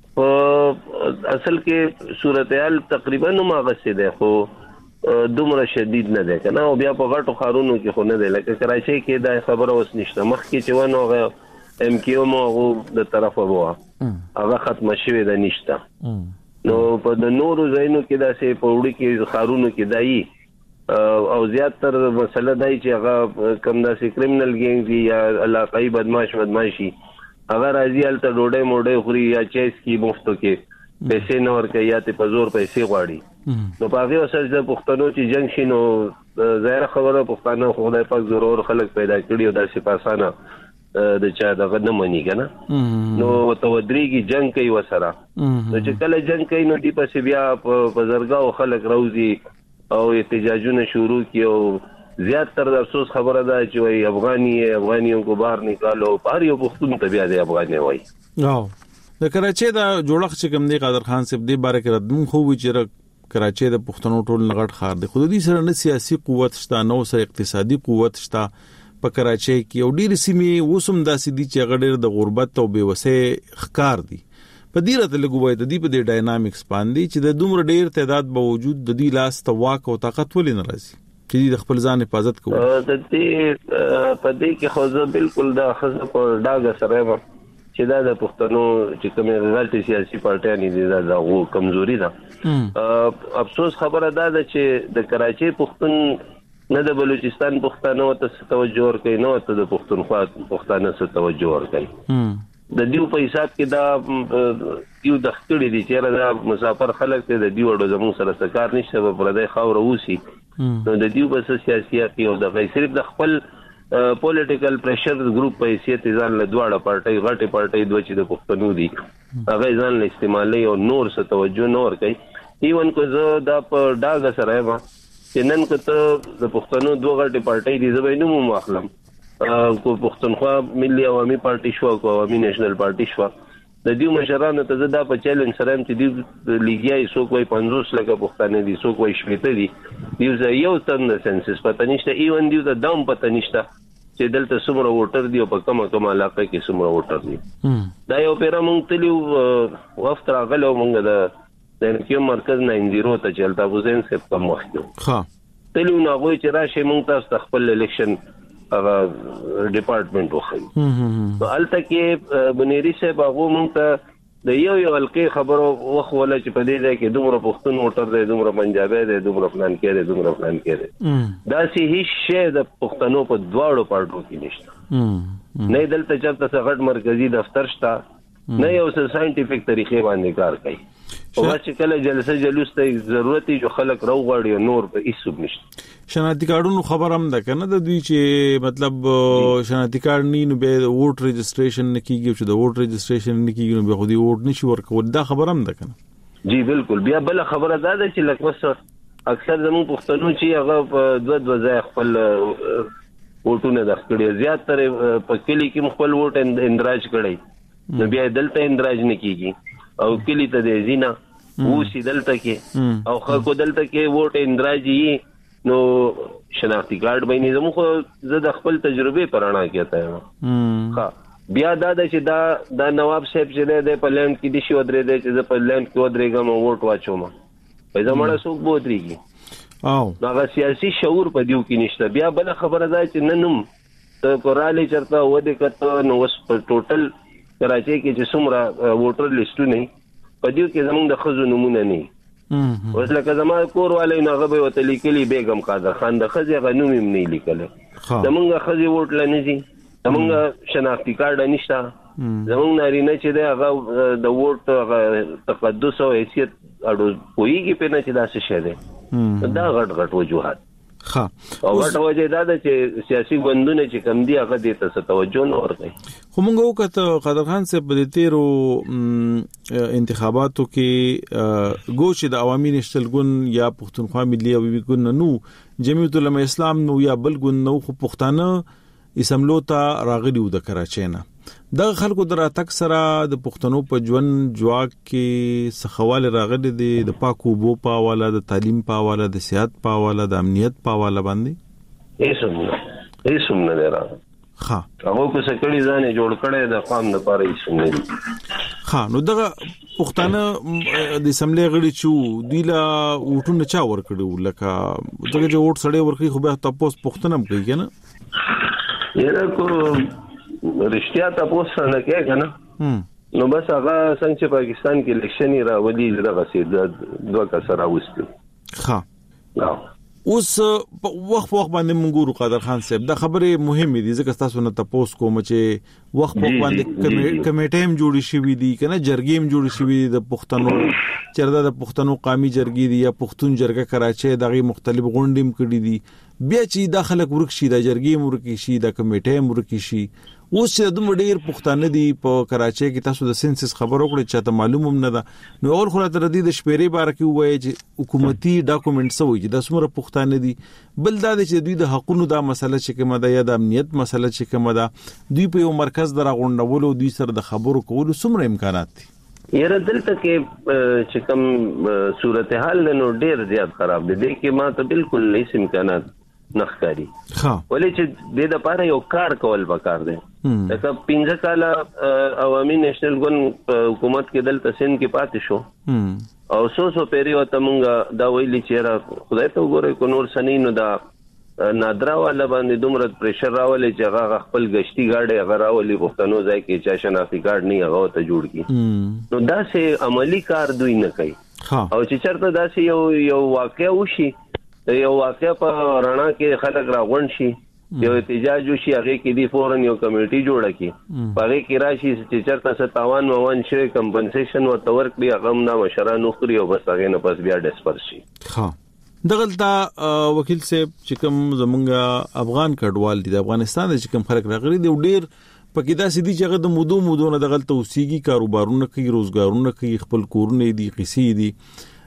لپاره اصل کې صورتحال تقریبا ما غسه ده خو دومره شدید نه ده کنه او بیا په غټو خارونو کې خو نه ده لکه کراچۍ کې دا خبره اوس نشته مخکې چې ونه ام کیو مو د طرفه وو هغه ختم شوی ده نشته نو په د نورو ځایونو کې دا سه په وړي کې خارونو کې دای او زیاتره مسله دای چې هغه کم داسې کریمینل ګینګ دی یا علاقائی بدمعشي هغه راځي الته ډوډۍ موډۍ خوري یا چیس کی مفتو کې پیسې نور کوي یا ته په زور پیسې غواړي نو په هغه وسه د پښتنو چې جنگ شینو ظاهر خبره پښتنو خدای پاک ضرور خلک پیدا کړی او د سپاسانه د چا دغه نه مني کنه نو تودريږي جنگ کوي وسره نو چې کله جنگ کوي نو دی پس بیا په زرګاو خلک راوځي او احتجاجونه شروع کیو زیات تر افسوس خبره ده چې وای افغانیوں کو بهر نکالو پاریو پښتون ته بیا د افغاني وای د کراچۍ دا جوړخ چې کوم دی قادر خان صاحب دی باره کې ردمون خو وی چې کراچۍ د پښتنو ټول نغټ خار دی خو دې سره نه سیاسي قوت شته نو سره اقتصادي قوت شته په کراچۍ کې او ډېر سیمې وسوم داسې دي چې غډېر د غربت او بیوسه ښکار دي په دې راته لګوي د دې په دې ډاینامیکس باندې چې د دومره ډېر تعداد باوجود د دې لاس تواک او طاقت ولې ناراضي چې د خپل ځان حفاظت کوي د دې په دې کې خو زه بالکل دا خزه په ډاګه سره چې دا د پښتنو چې کومه غلطي سیاسي پارټیانې دي دا وو کمزوري ده افسوس خبره ده چې د کراچۍ پښتون نه د بلوچستان پښتنو ته توجه ور کوي نو ته د پښتونخوا پښتانه ته توجه ور کوي د دیو په حساب کې دا یو د خړې دي چې دا مسافر خلک ته د دیو ډو زمو سره سکار نشته په پردای خاور ووسی نو د دیو په سیاسي او د صرف د خپل پولیټیکل پریشر ګروپ په حیثیت ځان له دواړه پارټي غټي پارټي دوه چې د پښتنو دي هغه ځان له استعمالي او نور څه توجه نور کوي ایون کو زه دا په ډاګه سره ما چې نن کته د پښتنو دوه غټي پارټي دي زه به نوم واخلم کو پښتونخوا ملي عوامي پارټي شو کو عوامي نېشنل پارټي شو د دې مشرانو ته دا په چیلنج سره چې دی لیګي سو کوئی 50 لکه پښتانه دي سو کوئی شپته دي یو تن سنسس پته نشته ایون دی د دام پته نشته چې دلته څومره ووټر دی او په کومه علاقه کې څومره ووټر دي دا یو پیرا مونږ تلیو وخت راغلو مونږ د کیو مرکز 90 ته چلتا حسین صاحب کوم وخت ها تلیو نو غوي چې راشه مونږ تاسو خپل الیکشن ډپارټمنټ وخی نو الته کې بنيري صاحب هغه مونږ ته د یو الکه خبرو وخوله چې په دې ځای کې دومره پښتون موټر دی دومره پنجابي دی دومره فلان کې دی دومره فلان کې دی دا سي هیڅ شی د پښتنو په دواړو پارټو کې نشته نه دلته چرته غټ مرکزی دفتر شته نه یو ساينټیفیک طریقې باندې کار کوي او چې کله جلسه جلوس ته ضرورت یو خلک راو غواړي نور په هیڅ نشته شناختی کارډونو خبر هم ده کنه د دوی چې مطلب شناختی کارت نه به ووټ رجسټریشن نه کیږي چې د ووټ رجسټریشن نه کیږي نو به خو دی ووټ نشي ورکول دا خبر هم ده کنه جی بالکل بیا بل خبره ده چې لکه وسه اکثر زمون پښتنو چې هغه په دوه ځای خپل ووټونه دخکړي زیات تر په کلی کې خپل ووټ اندراج کړي نو بیا دلته اندراج نه کیږي او کلی ته د زینا وسی دلته کې او خلکو دلته کې ووټ اندراجي نو شناختی کارت باندې زموږ خو زه د خپل تجربه پرانا کېته یم ها بیا دا چې دا نواب صاحب چې د پلان کې دي شو درې د چې په پلان کې ودرېګم ووټ واچوم په زموږه څوک بوتريږي هغه سیاسي شعور په دیو کې نشته. بیا بل خبره ده چې ننم ته کوراله چرته وده کته نو وس په ټوټل کراچي کې چې څومره ووټر لیستونه په دیو کې زمونږ د خزو نمونه نه اوس لکه زما کور والے نه غوي وته لیکلي بیگم قادر خان د خزي غنوم نه لیکل زمونږ خزي ووټ لنيږي زمونږ شناختی کارت نشته زمونږ نارینه چې دا هغه د ووټ تقدس او حیثیت اړو کویږي په نه چې دا څه شه ده دا غټ وجوهات او غټ وجه دا ده چې سیاسي ګوندونه چې کم دي هغه دې ته توجه نه ورکوي. خو موږ وکړه قادر خان صاحب د تیرو انتخاباتو کې ګوش د عوامي نشتل ګوند یا پښتونخوا ملي او وی ګوند نو جمعیت العلماء اسلام نو یا بل ګوند نو خو پښتانه اسمبلو ته راغلي و د کراچۍ نه د خلکو دراتک سره د پښتنو په ژوند جواک کې سخواله راغلي دي د پاکو بو پاواله د تعلیم پاواله د صحت پاواله د امنیت پاواله باندې هیڅ نه درا هغه کو سکړی ځانې جوړ کړي د قام لپاره هیڅ نه نو دغه پښتانه د اسمبلی غړي چې دیلا وټونه چا ور کړو لکه دغه چې ووټ سړی ورکړي خو به تاسو پښتنه کوي کنه یره کو رښتیا تاسو نه کې کنه نو بس هغه څنګه چې پاکستان کې الیکشن راولي دغه سید دوه کسره وستو اوس وخت باندې مونږ قادر خان صاحب دا خبره مهمه دي ځکه تاسو نه تاسو کوم چې وخت باندې کمیټه هم جوړی شوې دي کنه جرګې هم جوړی شوې د پښتنو چردا د پښتنو قومي جرګې دي یا پښتون جرګه کراچۍ دغه مختلف غونډې کړي دي بیا چې د خلک ورکشي د جرګې ورکشي شي د کمیټه ورکشي شي اوس چې د ډېر پښتانه دي په کراچۍ کې تاسو د سنسس خبر وکړئ چې ته معلومه نه ده نو اول خو تر دې د شپېرې بار کې وایي چې حکومتي ډاکومېنټ سوي چې د سمره پښتانه دي بل دا چې دوی د حقونو دا مسله چې کومه ده یا د امنیت مسله چې کومه ده دوی په یو مرکز دراغونډولو دوی سره د خبرو کولو سمره امکانات دي. یره دلته کې چې کوم صورتحال نو ډېر زیات خراب دي کې ما ته بالکل هیڅ امکانات نخکاری ولې چې د لپاره یو کار کول وکړ دي لکه 15 کال عوامي نېشنل ګوند حکومت کې دلته سند کې پاتې شو او سو پیریو ته مونږ دا ویلي چې خدای ته وګورئ کو نور سنینو دا نادرا والا باندې دومره پریشر راولي چې هغه خپل گشتي گاډي هغه راولي پښتنو ځای کې چې شناختی کارت نه هغه ته جوړ کی نو دا سه عملی کار دوی نه کوي او چې چرته دا سه یو واقع وشي یو واقع په رڼا کې خلک راغون شي یو احتجاج وشي هغه کې دی فورن یو کمیټي جوړه کی هغه کې راشي چې چرته 57 شي کمپنسیشن او تور کړی هغه نه مشرانو خوري او بس هغه نه پس بیا ډسپر شي. دغلطه وکیل صاحب چې کوم زمونږ افغان کډوال دي د افغانستان چې کوم خلک راغلي دي ډیر پکې دا سدي چې هغه د مودو نه دغلطه اوسېږي کاروبارونه کوي روزګارونه کوي خپل کورونه دي قصې دي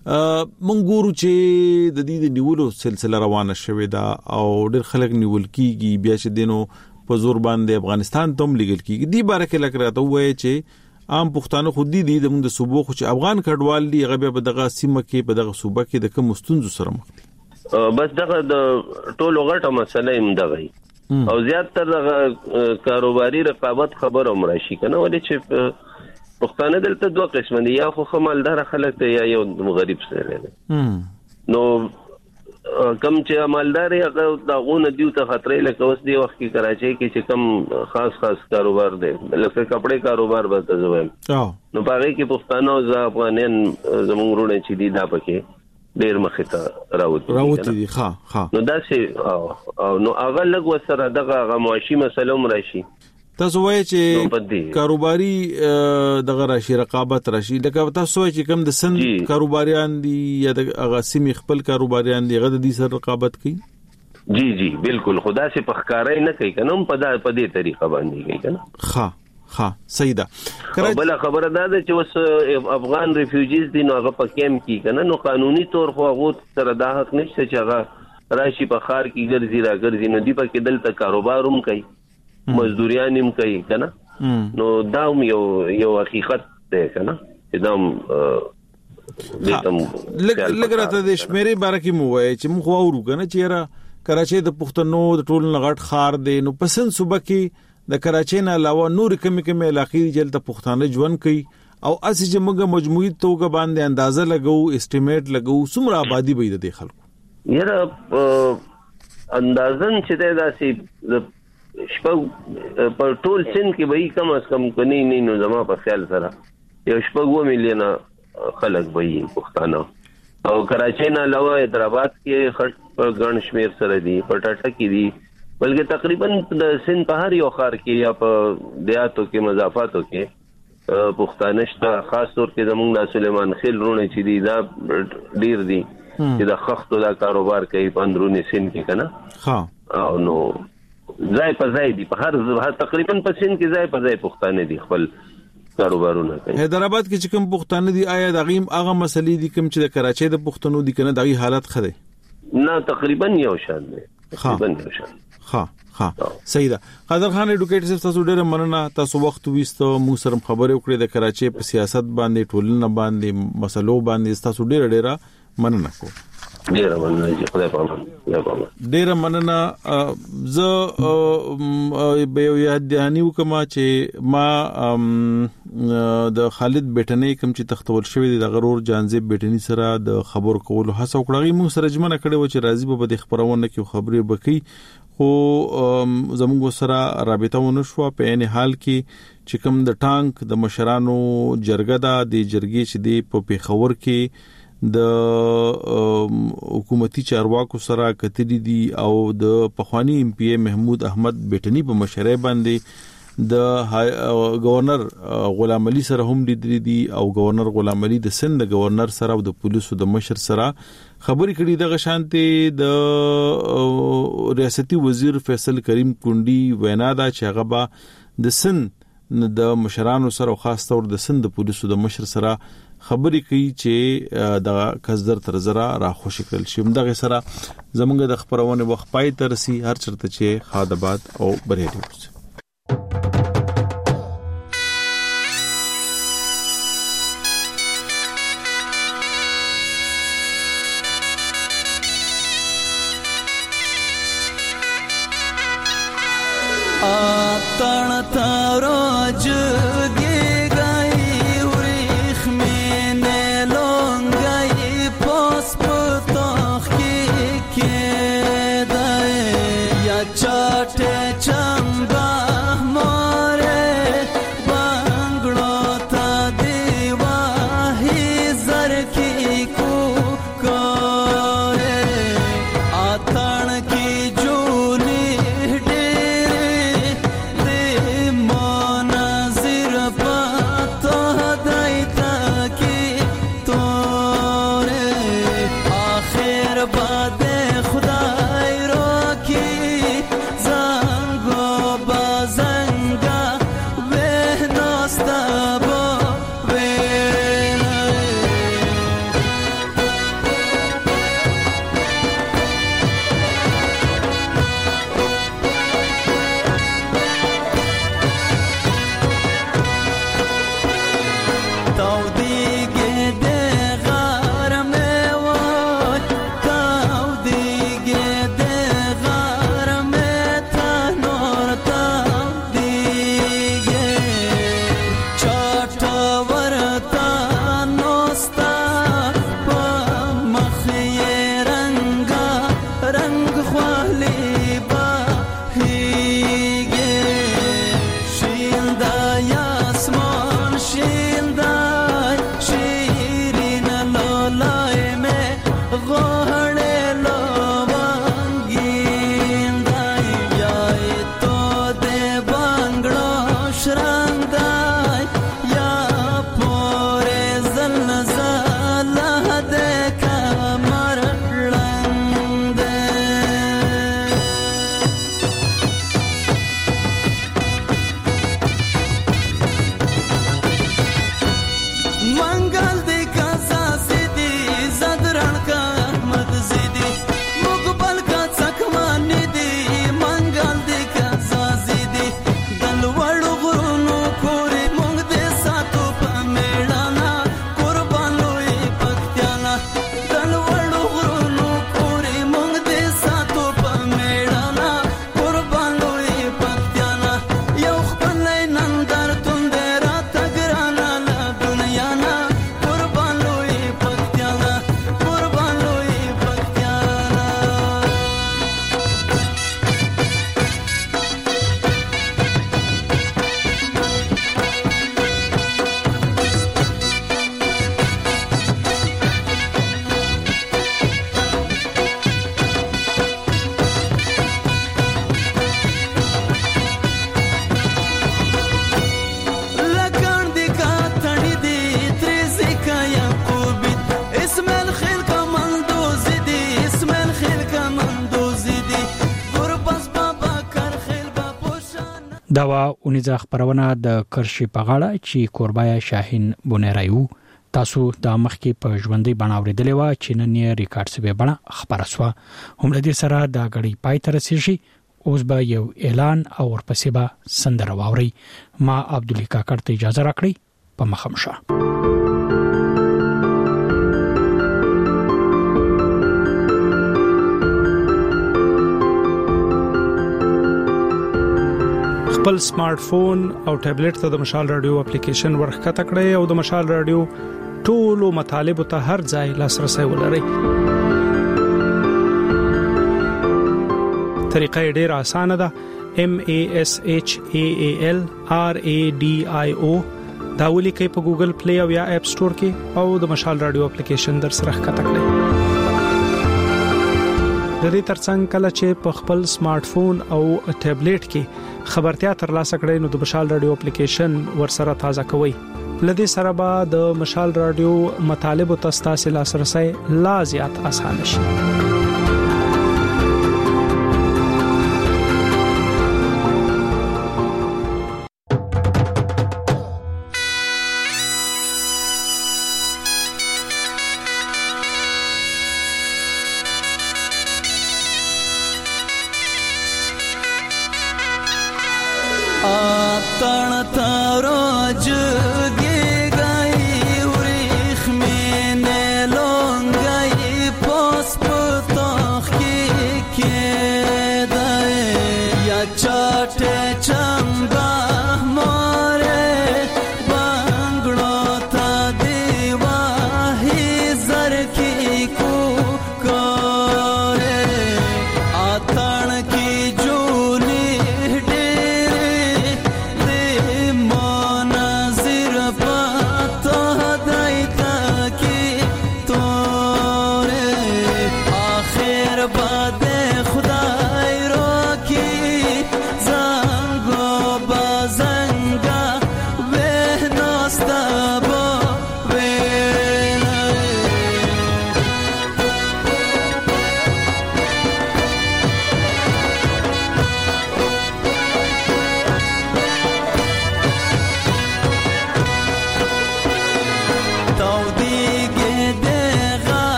منګورو چې د دې نیولو سلسله روانه شوې ده او ډېر خلک نیول کیږي بیا چې دینو په زور باندې افغانستان ته هم لګل کیږي دی باره کې لکه راته وایي چې عام پښتانه خو دي د صوبو خو چې افغان کډوال دي هغه په دغه سیمه کې په دغه صوبه کې د کوم مستونزو سره مخ دي بس دغه د ټولو غټه مسله هم دغه او زیات تر دغه کاروباري رقابت خبر هم راشي کنه ولې چې پښتانه دلته دوه قسم دي یا خو خمالدار خلک ته یا یو غریب سره دي نو کم چې مالدار هغه دغه دیو ته خطرې لکه اوس دی وخت کې کراچۍ کې چې کم خاص کاروبار دی لکه کپڑے کاروبار به تزویم نو پاره کې پښتانه او افغانان زموږ ورونه چې دي دا پکې ډېر مخه ته راوتی دي نو دا سي او نو هغه لګ وسره دغه معاشي مسله هم راشي تاسو وایي چې کاروباري دغه راشي رقابت راشي لکه تاسو وایي چې کوم د سند کاروباریان دي یا د غاسمي خپل کاروباریان دي غد دي سره رقابت کوي جی بالکل خدا سے پخکارای نه کوي کنه په دې طریقه باندې کوي کنه صحیح ده بل خبره ده چې اوس افغان ریفیوجیز دي نو هغه په کیم کې کنه نو قانوني طور خو هغه سره دا حق نشته چې هغه راشي په خار کې ګرځي نو دی په کې دلته کاروبار هم کوي مزدوریان هم کوي کنه نو دا یو حقیقت ده کنه چې دا لګراته د شمیرې بارکه مو وای چې مخ وورو کنه چې را کراچۍ د پښتنو د ټول نغټ خار دی نو پسند صوبه کې د کراچۍ نه علاوه نور کمی علاقې جلته پښتانه ژوند کوي او اسې چې موږ مجموعي توګه باندې اندازه لګو اسټیمیټ لګو څومره آبادی به د خلکو یره اندازن چې دا سي شپږ پر ټول سن کې به کم از کم کني نه نو زما په خیال سره یو شپږ میلیون خلک به پښتانه او کراچۍ نه علاوه حیدرآباد کې خټ غن شمیر سره دي پټاټا کې دي بلکې تقریبا د سن په هر یو خار کې یا په دیاتو کې مضافاتو کې پښتانه شته خاص طور کې زمونږ د سلیمان خیل رونه چې دي دا ډیر دي چې د خښتو دا کاروبار کوي په اندرونی سن کې کنه ها او نو ځای په ځای دي په هر تقریبا په سن کې ځای په ځای پښتانه دي خپل کاروبارونه کوي. حیدرآباد کې چې کوم پښتانه دي آیا دغه هغه مسلې دي کوم چې د کراچۍ د پښتنو دي کنه دغه حالت خده نه تقریبا یو شان دي تقریبا یو شان ها صحیح ده. قادر خان ایډوکیټر صاحب تاسو ډېر مننه تاسو وخت وېستو موږ سره خبرې وکړې د کراچۍ په سیاست باندې ټولنه باندې مسلو باندې تاسو ډېر مننه کوم. ډېر مننه چې خدای ډېر مننه زه به یادانی وکم چې ما د خالد بیٹنی کوم چې تختول شوی د غرور جانزیب بیٹنی سره د خبر کولو هڅه وکړه موږ سره جمعنه کړي و چې راضي به د خبرونه کې خبرې بکی خو زموږ سره رابطه ونه شو په ان حال کې چې کوم د ټانک د مشرانو جرګه د جرګې چې دی په پیښور کې د حکومتي چارواکو سره کتلی دي او د پخوانی ایم پی ای محمود احمد بیٹنی په مشرۍ باندې د گورنر غلام علي سره هم لیدلي دي او گورنر غلام علي د سند گورنر سره او د پولیسو د مشر سره خبرې کړي د غشانته د ریاستي وزیر فیصل کریم کونډي وینا دا چې هغه با د سند د مشرانو سره او خاص طور د سند د پولیسو د مشر سره خبرې کوي چې د کزدر تر زرا را خوشی کړل شي دغه سره زمونږ د خبرونه وخت پای ترسي هر چرته چې خادباد او بریټي तण तारोज गे गई उरिख में ने लोंगाई पोस्पतोख के दाए या चाटे चंबा मोरे बांगड़ो ता देवा ही जर की को करे आतण की دا ونیزه خبرونه د کرشي په غاړه چې کوربای شاهین بونیرایو تاسو د مخکې په ژوندۍ بڼه اوریدلې و چې نن یې ریکارډ سوي بڼه خبره شوه. هم د سره د غړي پای تر رسیدي. اوس به یو اعلان او ورپسې به سندره واوري. ما عبدالله کاکړ ته اجازه راکړئ په مخمشه. خپل سمارټ فون او ټابلیټ ته د مشال رادیو اپلیکیشن ورخکته کړئ او د مشال رادیو ټولو مطالبه ته هر ځای لاسرسي ولرئ. طریقه ډیره اسانه ده. MASHAAL RADIO دا ولیکئ په ګوګل پلی او یا اپ سٹور کې او د مشال رادیو اپلیکیشن در سره ښکته کړئ. د دې ترڅنګ کله چې په خپل سمارټ فون او ټابلیټ کې خبرتیا ترلاسه کړئ نو د مشال رادیو اپلیکیشن ورسره تازه کوئ. لدې سره به د مشال رادیو مطالب او تاسو لاسرسي لا زیات اسانه شي.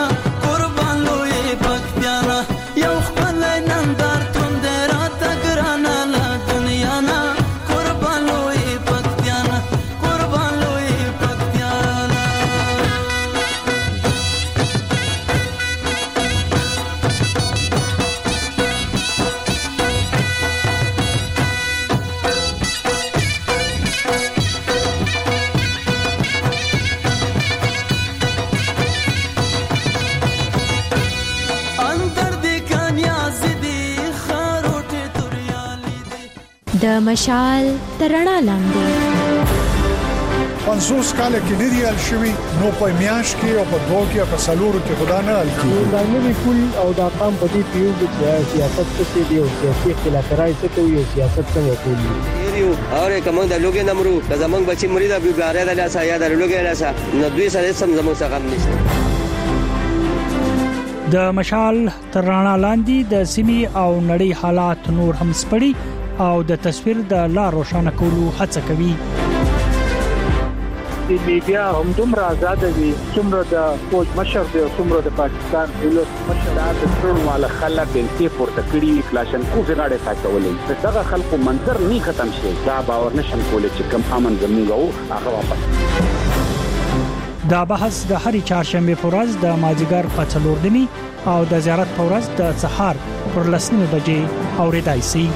یو خپل نندار توند را تګرا د مشال ترڼا لاندې 50 کال کې ډیریال شوی نو په میاش کې او په دوه کې په سالورو کې خدانه ال کې دا نوی کول او دا قام په دې پیو د سیاست څخه دی او سیاسي خلافرای څه کوي او سیاست څنګه کوي یو اوره کوم د لوګي نمرو د زمنګ بچي مریدا بیګاره د لاسه یا د لوګي لاسه نو دوی سره سم زموږ څخه نشته د مشال ترڼا لاندې د سیمي او نړۍ حالات نور هم سپړي او د تصویر د لا روښانه کولو هڅه کوي د میډیا هم دومره آزاد دي څومره د فوج مشر دی او څومره د پاکستان دولت مشر د ټرون والا خلک د پورته کړي کلاشن کو غاړه ساتولې دغه خلکو منظر نه ختم شي دا باور نشم کولای چې کم امن زموږ هغه واپس دا بحث د هرې چهارشنبه په ورځ د مازیګر په 4 نیمه او د زیارت په ورځ د سهار پر 10 بجې اوریدای شي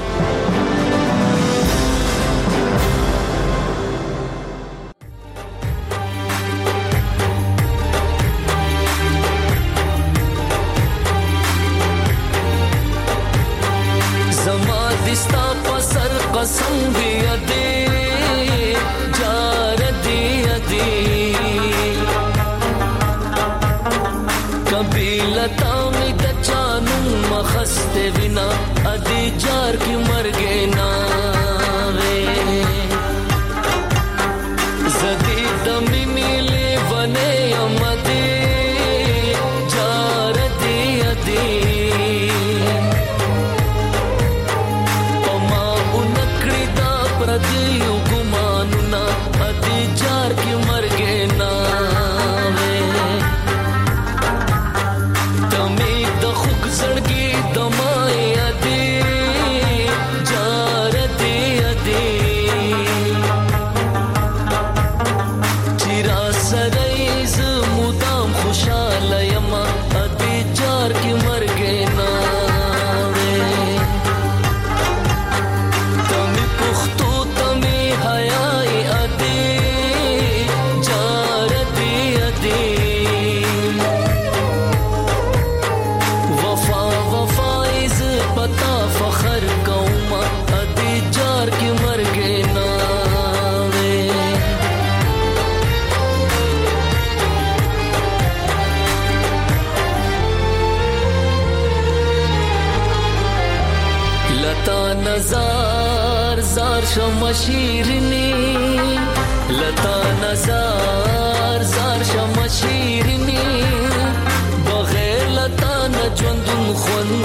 شمشیرنی لتا نزار زار شمشیرنی بغیر لتا نجوندم خون